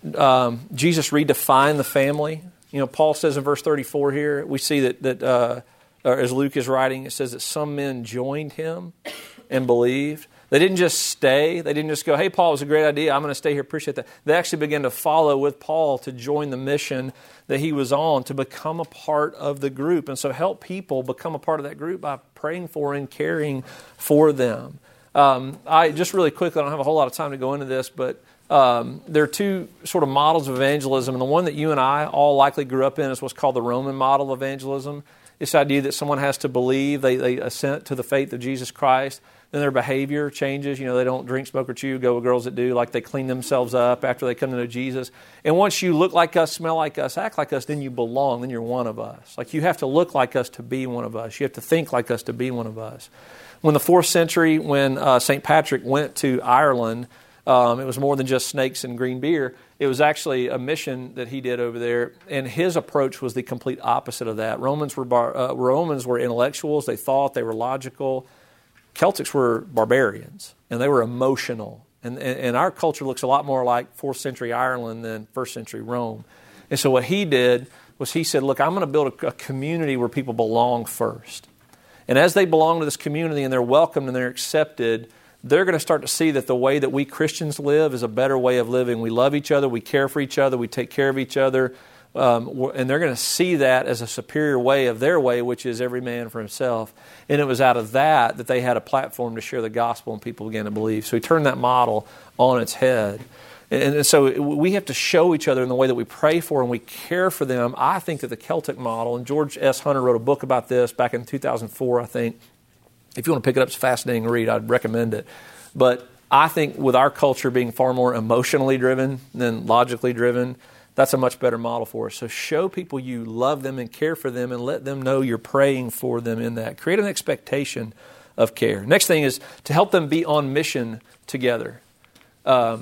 redefined the family. Paul says in verse 34 here, we see that as Luke is writing, it says that some men joined him and believed. They didn't just stay. They didn't just go, hey, Paul, it was a great idea. I'm going to stay here. Appreciate that. They actually began to follow with Paul to join the mission that he was on, to become a part of the group. And so help people become a part of that group by praying for and caring for them. I just really quickly, I don't have a whole lot of time to go into this, but there are two sort of models of evangelism. And the one that you and I all likely grew up in is what's called the Roman model of evangelism. This idea that someone has to believe, they assent to the faith of Jesus Christ. Then their behavior changes. They don't drink, smoke, or chew, go with girls that do. Like they clean themselves up after they come to know Jesus. And once you look like us, smell like us, act like us, then you belong. Then you're one of us. Like you have to look like us to be one of us. You have to think like us to be one of us. When the 4th century, when St. Patrick went to Ireland, it was more than just snakes and green beer. It was actually a mission that he did over there, and his approach was the complete opposite of that. Romans were intellectuals. They thought, they were logical. Celtics were barbarians, and they were emotional. And our culture looks a lot more like 4th century Ireland than 1st century Rome. And so what he did was he said, look, I'm going to build a community where people belong first. And as they belong to this community and they're welcomed and they're accepted, they're going to start to see that the way that we Christians live is a better way of living. We love each other, we care for each other, we take care of each other, and they're going to see that as a superior way of their way, which is every man for himself. And it was out of that they had a platform to share the gospel and people began to believe. So he turned that model on its head. And so we have to show each other in the way that we pray for and we care for them. I think that the Celtic model, and George S. Hunter wrote a book about this back in 2004, I think. If you want to pick it up, it's a fascinating read. I'd recommend it. But I think with our culture being far more emotionally driven than logically driven, that's a much better model for us. So show people you love them and care for them and let them know you're praying for them in that. Create an expectation of care. Next thing is to help them be on mission together. There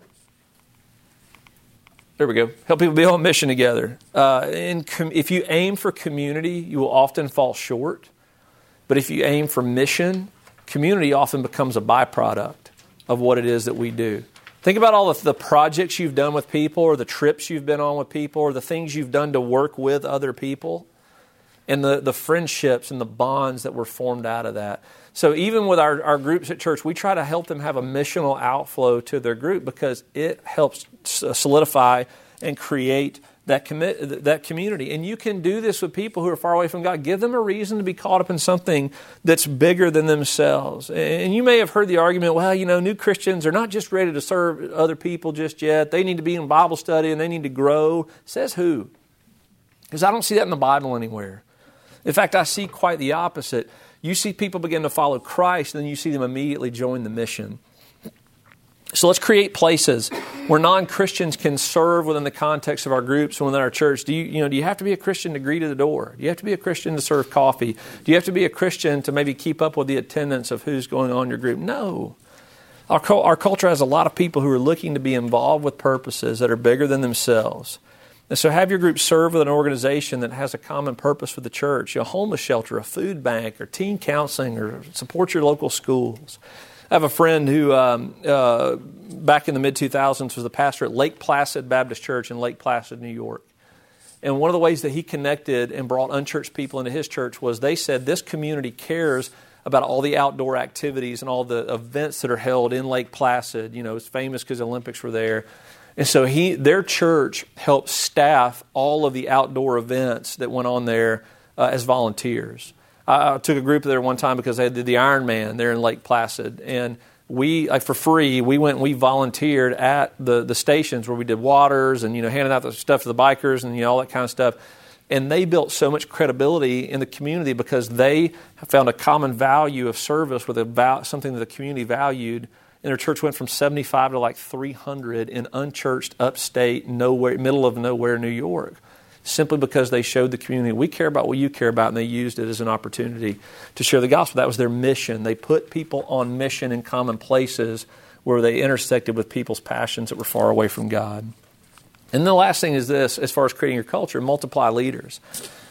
we go. Help people be on mission together. If you aim for community, you will often fall short. But if you aim for mission, community often becomes a byproduct of what it is that we do. Think about all of the projects you've done with people, or the trips you've been on with people, or the things you've done to work with other people, and the friendships and the bonds that were formed out of that. So even with our groups at church, we try to help them have a missional outflow to their group because it helps solidify and create that community. And you can do this with people who are far away from God. Give them a reason to be caught up in something that's bigger than themselves. And you may have heard the argument, well, new Christians are not just ready to serve other people just yet. They need to be in Bible study and they need to grow. Says who? Because I don't see that in the Bible anywhere. In fact, I see quite the opposite. You see people begin to follow Christ, and then you see them immediately join the mission. So let's create places where non-Christians can serve within the context of our groups and within our church. Do you have to be a Christian to greet at the door? Do you have to be a Christian to serve coffee? Do you have to be a Christian to maybe keep up with the attendance of who's going on in your group? No. Our culture has a lot of people who are looking to be involved with purposes that are bigger than themselves. And so have your group serve with an organization that has a common purpose for the church, a homeless shelter, a food bank, or teen counseling, or support your local schools. I have a friend who, back in the mid-2000s, was the pastor at Lake Placid Baptist Church in Lake Placid, New York. And one of the ways that he connected and brought unchurched people into his church was they said this community cares about all the outdoor activities and all the events that are held in Lake Placid. You know, it's famous because the Olympics were there. And so their church helped staff all of the outdoor events that went on there as volunteers. I took a group there one time because they did the Ironman there in Lake Placid. And we, for free, we went and we volunteered at the stations where we did waters and, handing out the stuff to the bikers and, all that kind of stuff. And they built so much credibility in the community because they found a common value of service with something that the community valued. And their church went from 75 to like 300 in unchurched, upstate, middle of nowhere, New York, simply because they showed the community, we care about what you care about, and they used it as an opportunity to share the gospel. That was their mission. They put people on mission in common places where they intersected with people's passions that were far away from God. And the last thing is this, as far as creating your culture, multiply leaders.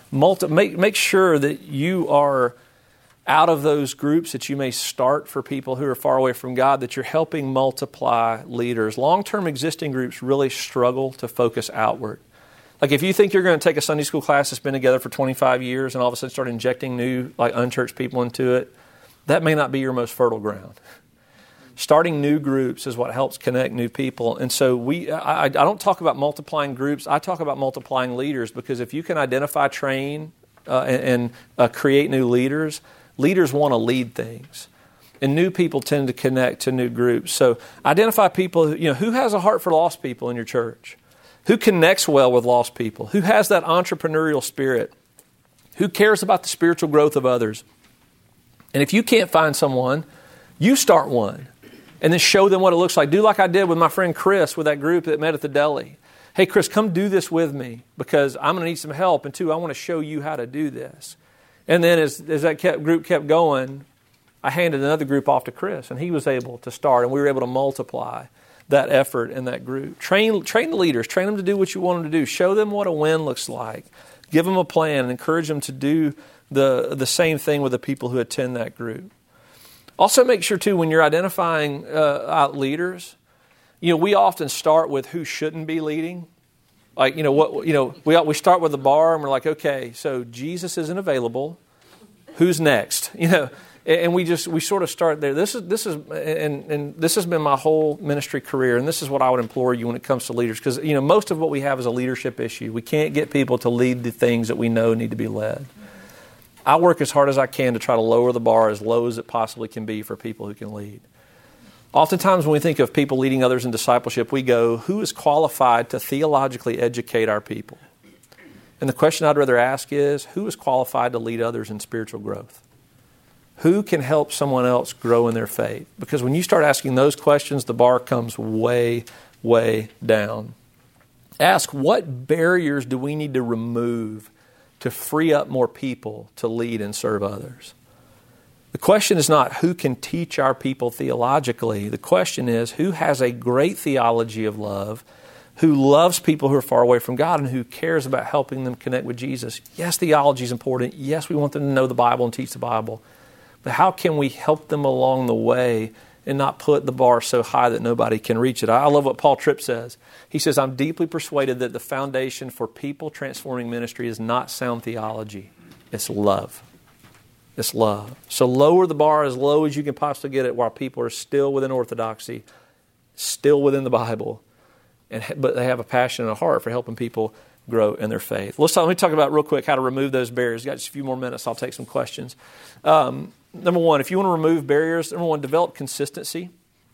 Make sure that you are out of those groups that you may start for people who are far away from God, that you're helping multiply leaders. Long-term existing groups really struggle to focus outward. Like if you think you're going to take a Sunday school class that's been together for 25 years and all of a sudden start injecting new, unchurched people into it, that may not be your most fertile ground. Starting new groups is what helps connect new people. And so I don't talk about multiplying groups. I talk about multiplying leaders, because if you can identify, train, and create new leaders want to lead things. And new people tend to connect to new groups. So identify people, who has a heart for lost people in your church? Who connects well with lost people? Who has that entrepreneurial spirit? Who cares about the spiritual growth of others? And if you can't find someone, you start one. And then show them what it looks like. Do like I did with my friend Chris with that group that met at the deli. Hey, Chris, come do this with me because I'm going to need some help. And two, I want to show you how to do this. And then as that group kept going, I handed another group off to Chris, and he was able to start, and we were able to multiply that effort in that group. Train the leaders. Train them to do what you want them to do. Show them what a win looks like. Give them a plan and encourage them to do the same thing with the people who attend that group. Also make sure, too, when you're identifying leaders, we often start with who shouldn't be leading. We start with the bar and we're like, okay, so Jesus isn't available. Who's next? And we sort of start there. This has been my whole ministry career, and this is what I would implore you when it comes to leaders, because most of what we have is a leadership issue. We can't get people to lead the things that we know need to be led. I work as hard as I can to try to lower the bar as low as it possibly can be for people who can lead. Oftentimes when we think of people leading others in discipleship, we go, who is qualified to theologically educate our people? And the question I'd rather ask is, who is qualified to lead others in spiritual growth? Who can help someone else grow in their faith? Because when you start asking those questions, the bar comes way, way down. Ask, what barriers do we need to remove to free up more people to lead and serve others? The question is not who can teach our people theologically. The question is who has a great theology of love, who loves people who are far away from God, and who cares about helping them connect with Jesus. Yes, theology is important. Yes, we want them to know the Bible and teach the Bible. But how can we help them along the way and not put the bar so high that nobody can reach it? I love what Paul Tripp says. He says, I'm deeply persuaded that the foundation for people transforming ministry is not sound theology. It's love. It's love. So lower the bar as low as you can possibly get it while people are still within orthodoxy, still within the Bible, but they have a passion and a heart for helping people grow in their faith. Let me talk about real quick how to remove those barriers. Got just a few more minutes. I'll take some questions. Number one, if you want to remove barriers, number one, develop consistency.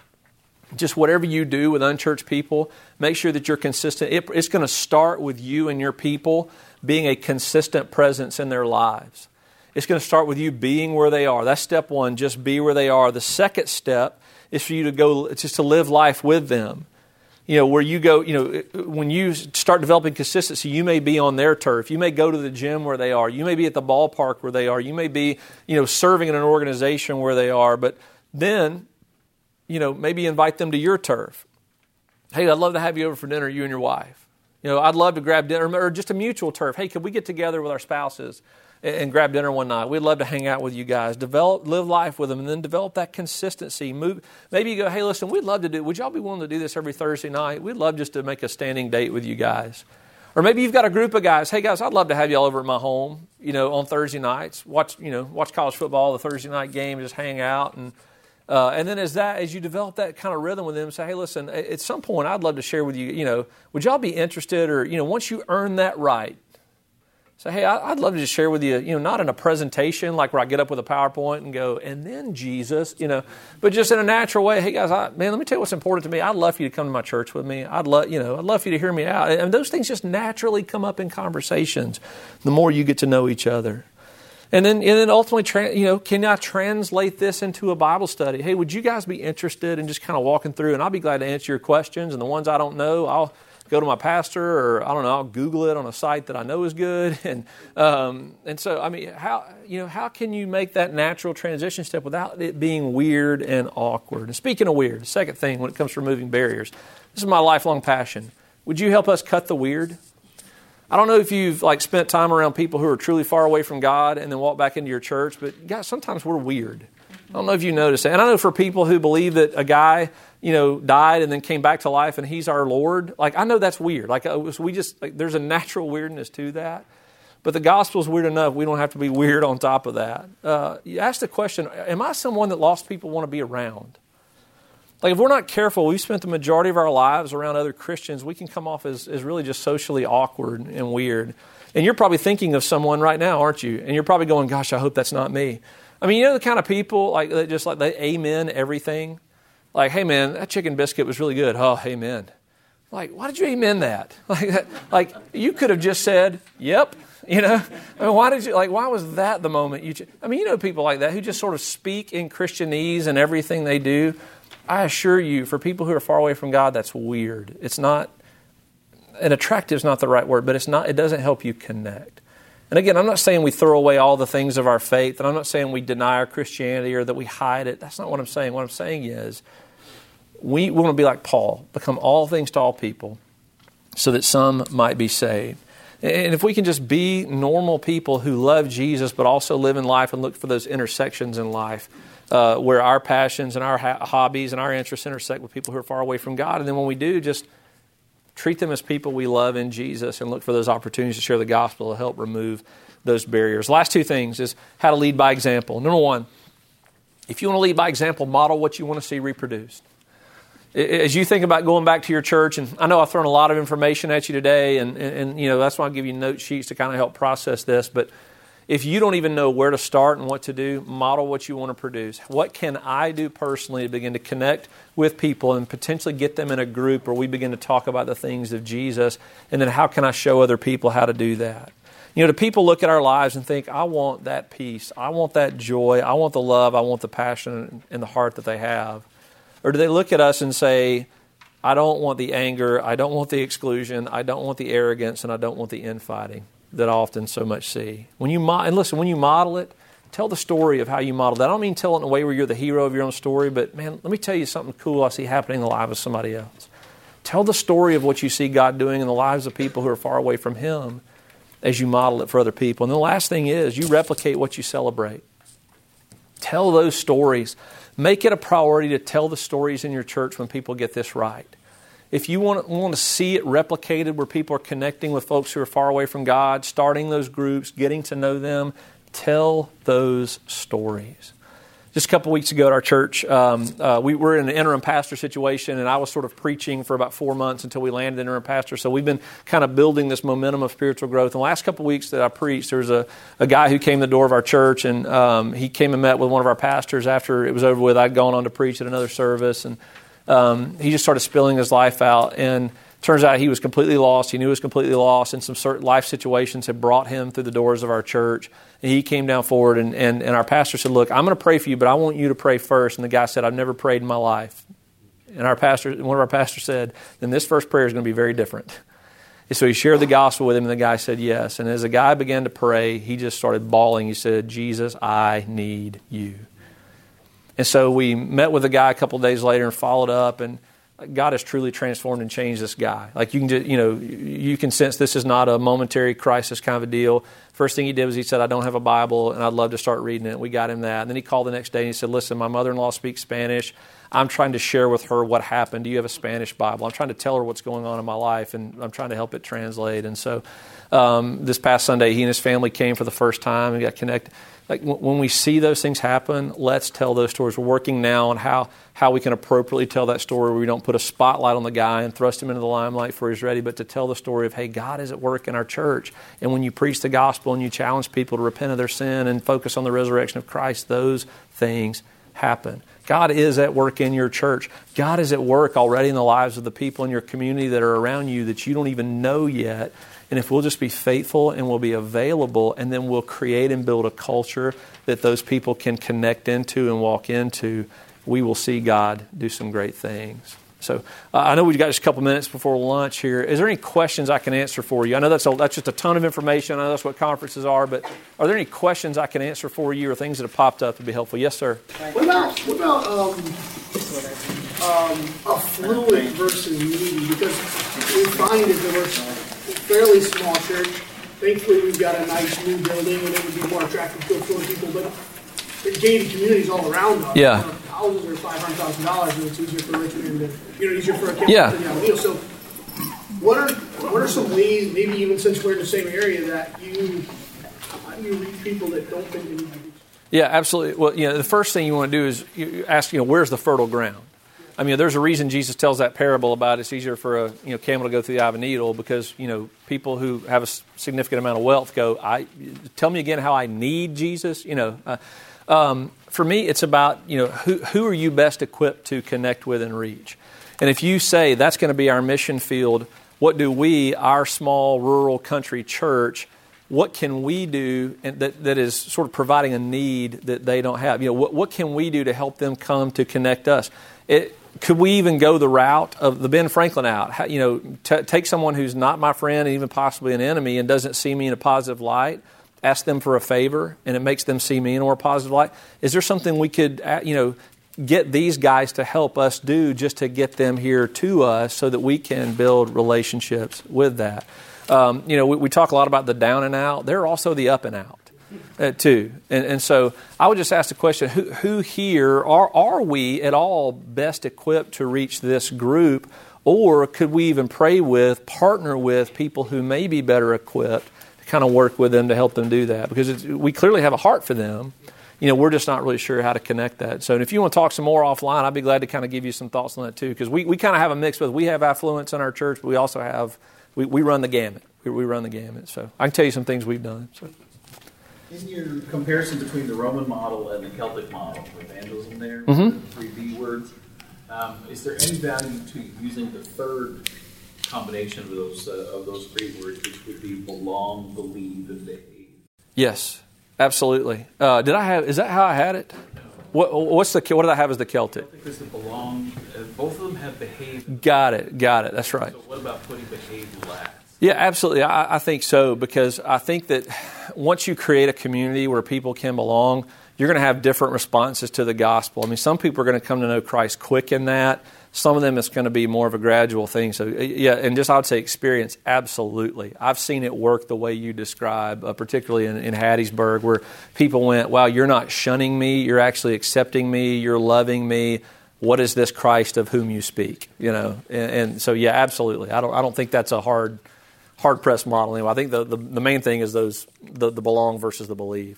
Just whatever you do with unchurched people, make sure that you're consistent. It's going to start with you and your people being a consistent presence in their lives. It's going to start with you being where they are. That's step one, just be where they are. The second step is for you to go, just to live life with them. Where you go, when you start developing consistency, you may be on their turf. You may go to the gym where they are. You may be at the ballpark where they are. You may be, serving in an organization where they are. But then maybe invite them to your turf. Hey, I'd love to have you over for dinner, you and your wife. I'd love to grab dinner, or just a mutual turf. Hey, could we get together with our spouses and grab dinner one night? We'd love to hang out with you guys. Live life with them, and then develop that consistency. Maybe you go, hey, listen, would y'all be willing to do this every Thursday night? We'd love just to make a standing date with you guys. Or maybe you've got a group of guys. Hey, guys, I'd love to have y'all over at my home, on Thursday nights. Watch college football, the Thursday night game, just hang out. And then as you develop that kind of rhythm with them, say, hey, listen, at some point I'd love to share with you, would y'all be interested? Or, once you earn that right, say, hey, I'd love to just share with you, not in a presentation like where I get up with a PowerPoint and go, and then Jesus, but just in a natural way. Hey, guys, let me tell you what's important to me. I'd love for you to come to my church with me. I'd love for you to hear me out. And those things just naturally come up in conversations the more you get to know each other. And then ultimately, can I translate this into a Bible study? Hey, would you guys be interested in just kind of walking through? And I'll be glad to answer your questions. And the ones I don't know, I'll go to my pastor, or I'll Google it on a site that I know is good. And so, how can you make that natural transition step without it being weird and awkward? And speaking of weird, the second thing when it comes to removing barriers, this is my lifelong passion. Would you help us cut the weird? I don't know if you've spent time around people who are truly far away from God and then walk back into your church, but guys, sometimes we're weird. I don't know if you notice that. And I know for people who believe that a guy, died and then came back to life and he's our Lord, I know that's weird. There's a natural weirdness to that. But the gospel's weird enough. We don't have to be weird on top of that. You ask the question, am I someone that lost people want to be around? If we're not careful, we've spent the majority of our lives around other Christians, we can come off as really just socially awkward and weird. And you're probably thinking of someone right now, aren't you? And you're probably going, gosh, I hope that's not me. The kind of people that they amen everything. Hey man, that chicken biscuit was really good. Oh, amen. Why did you amen that? You could have just said, yep. Why did you, why was that the moment people like that who just sort of speak in Christianese and everything they do. I assure you, for people who are far away from God, that's weird. It's not, and attractive is not the right word, but it doesn't help you connect. And again, I'm not saying we throw away all the things of our faith, and I'm not saying we deny our Christianity or that we hide it. That's not what I'm saying. What I'm saying is we want to be like Paul, become all things to all people so that some might be saved. And if we can just be normal people who love Jesus but also live in life and look for those intersections in life, where our passions and our hobbies and our interests intersect with people who are far away from God. And then when we do, just treat them as people we love in Jesus and look for those opportunities to share the gospel to help remove those barriers. Last two things is how to lead by example. Number one, if you want to lead by example, model what you want to see reproduced. As you think about going back to your church, and I know I've thrown a lot of information at you today, and that's why I'll give you note sheets to kind of help process this, but if you don't even know where to start and what to do, model what you want to produce. What can I do personally to begin to connect with people and potentially get them in a group where we begin to talk about the things of Jesus? And then how can I show other people how to do that? Do people look at our lives and think, I want that peace, I want that joy, I want the love, I want the passion in the heart that they have? Or do they look at us and say, I don't want the anger, I don't want the exclusion, I don't want the arrogance, and I don't want the infighting that I often so much see. When you model it, tell the story of how you model that. I don't mean tell it in a way where you're the hero of your own story, but man, let me tell you something cool I see happening in the life of somebody else. Tell the story of what you see God doing in the lives of people who are far away from Him as you model it for other people. And the last thing is, you replicate what you celebrate. Tell those stories. Make it a priority to tell the stories in your church when people get this right. If you want to see it replicated where people are connecting with folks who are far away from God, starting those groups, getting to know them, tell those stories. Just a couple weeks ago at our church, we were in an interim pastor situation, and I was sort of preaching for about 4 months until we landed interim pastor. So we've been kind of building this momentum of spiritual growth. In the last couple of weeks that I preached, there was a guy who came to the door of our church, and he came and met with one of our pastors after it was over with. I'd gone on to preach at another service, and he just started spilling his life out, and turns out he was completely lost. He knew he was completely lost, and some certain life situations had brought him through the doors of our church. And he came down forward, and our pastor said, look, I'm going to pray for you, but I want you to pray first. And the guy said, I've never prayed in my life. And one of our pastors said, then this first prayer is going to be very different. And so he shared the gospel with him, and the guy said yes. And as the guy began to pray, he just started bawling. He said, Jesus, I need you. And so we met with the guy a couple of days later and followed up, and God has truly transformed and changed this guy. Like you can just, you can sense this is not a momentary crisis kind of a deal. First thing he did was he said, I don't have a Bible and I'd love to start reading it. We got him that. And then he called the next day and he said, listen, my mother-in-law speaks Spanish. I'm trying to share with her what happened. Do you have a Spanish Bible? I'm trying to tell her what's going on in my life, and I'm trying to help it translate. And so this past Sunday, he and his family came for the first time and got connected. Like when we see those things happen, let's tell those stories. We're working now on how we can appropriately tell that story where we don't put a spotlight on the guy and thrust him into the limelight before he's ready, but to tell the story of, hey, God is at work in our church. And when you preach the gospel and you challenge people to repent of their sin and focus on the resurrection of Christ, those things happen. God is at work in your church. God is at work already in the lives of the people in your community that are around you that you don't even know yet. And if we'll just be faithful and we'll be available, and then we'll create and build a culture that those people can connect into and walk into, we will see God do some great things. So I know we've got just a couple minutes before lunch here. Is there any questions I can answer for you? I know that's just a ton of information. I know that's what conferences are, but are there any questions I can answer for you or things that have popped up to be helpful? Yes, sir. What about affluent versus needy? Because we find that there was a fairly small church. Thankfully, we've got a nice new building, and it would be more attractive to affluent people. But there's gated communities all around us. Yeah. Houses are $500,000, and it's easier for rich men to, easier for a kid yeah. to have a deal. So, what are some ways, maybe even since we're in the same area, that how do you reach people that don't think they need to reach? Yeah, absolutely. Well, the first thing you want to do is you ask, where's the fertile ground? I mean, there's a reason Jesus tells that parable about it's easier for a camel to go through the eye of a needle because, people who have a significant amount of wealth go, tell me again how I need Jesus, For me, it's about, who are you best equipped to connect with and reach? And if you say that's going to be our mission field, what do we, our small rural country church, what can we do that is sort of providing a need that they don't have? What can we do to help them come to connect us? Could we even go the route of the Ben Franklin out? Take someone who's not my friend and even possibly an enemy and doesn't see me in a positive light, ask them for a favor, and it makes them see me in a more positive light. Is there something we could, get these guys to help us do just to get them here to us so that we can build relationships with that? We talk a lot about the down and out. There are also the up and out too. And so I would just ask the question, who here, are we at all best equipped to reach this group? Or could we even partner with people who may be better equipped to kind of work with them to help them do that? Because we clearly have a heart for them. We're just not really sure how to connect that. So if you want to talk some more offline, I'd be glad to kind of give you some thoughts on that too. Because we kind of have a mix we have affluence in our church, but we also have, we run the gamut. We run the gamut. So I can tell you some things we've done. So. In your comparison between the Roman model and the Celtic model, evangelism there, mm-hmm. the 3 B words, is there any value to using the third combination of those 3 words, which would be belong, believe, and behave? Yes, absolutely. Is that how I had it? What did I have as the Celtic? Because the belong, both of them have behave. Got it. That's right. So what about putting behave last? Yeah, absolutely. I think so, because I think that once you create a community where people can belong, you're going to have different responses to the gospel. I mean, some people are going to come to know Christ quick in that. Some of them it's going to be more of a gradual thing. So, yeah, and just I would say experience, absolutely. I've seen it work the way you describe, particularly in Hattiesburg, where people went, wow, you're not shunning me, you're actually accepting me, you're loving me. What is this Christ of whom you speak? And so, yeah, absolutely. I don't think that's a hard-pressed model anyway. I think the main thing is the belong versus the believe.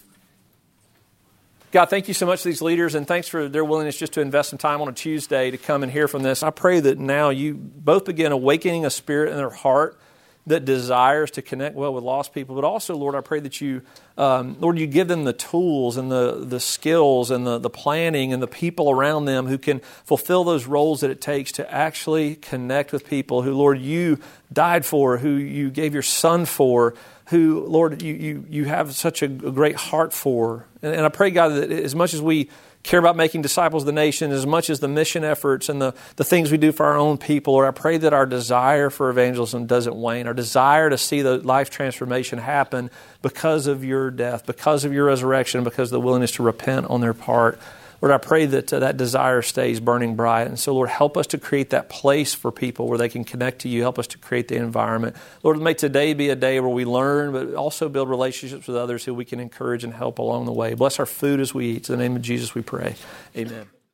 God, thank you so much to these leaders, and thanks for their willingness just to invest some time on a Tuesday to come and hear from this. I pray that now you both begin awakening a spirit in their heart that desires to connect well with lost people, but also, Lord, I pray that you, Lord, you give them the tools and the skills and the planning and the people around them who can fulfill those roles that it takes to actually connect with people who, Lord, you died for, who you gave your Son for, who, Lord, you have such a great heart for. And I pray, God, that as much as we care about making disciples of the nation, as much as the mission efforts and the things we do for our own people, Lord, I pray that our desire for evangelism doesn't wane. Our desire to see the life transformation happen because of your death, because of your resurrection, because of the willingness to repent on their part. Lord, I pray that that desire stays burning bright. And so, Lord, help us to create that place for people where they can connect to you. Help us to create the environment. Lord, may today be a day where we learn, but also build relationships with others who we can encourage and help along the way. Bless our food as we eat. In the name of Jesus we pray. Amen.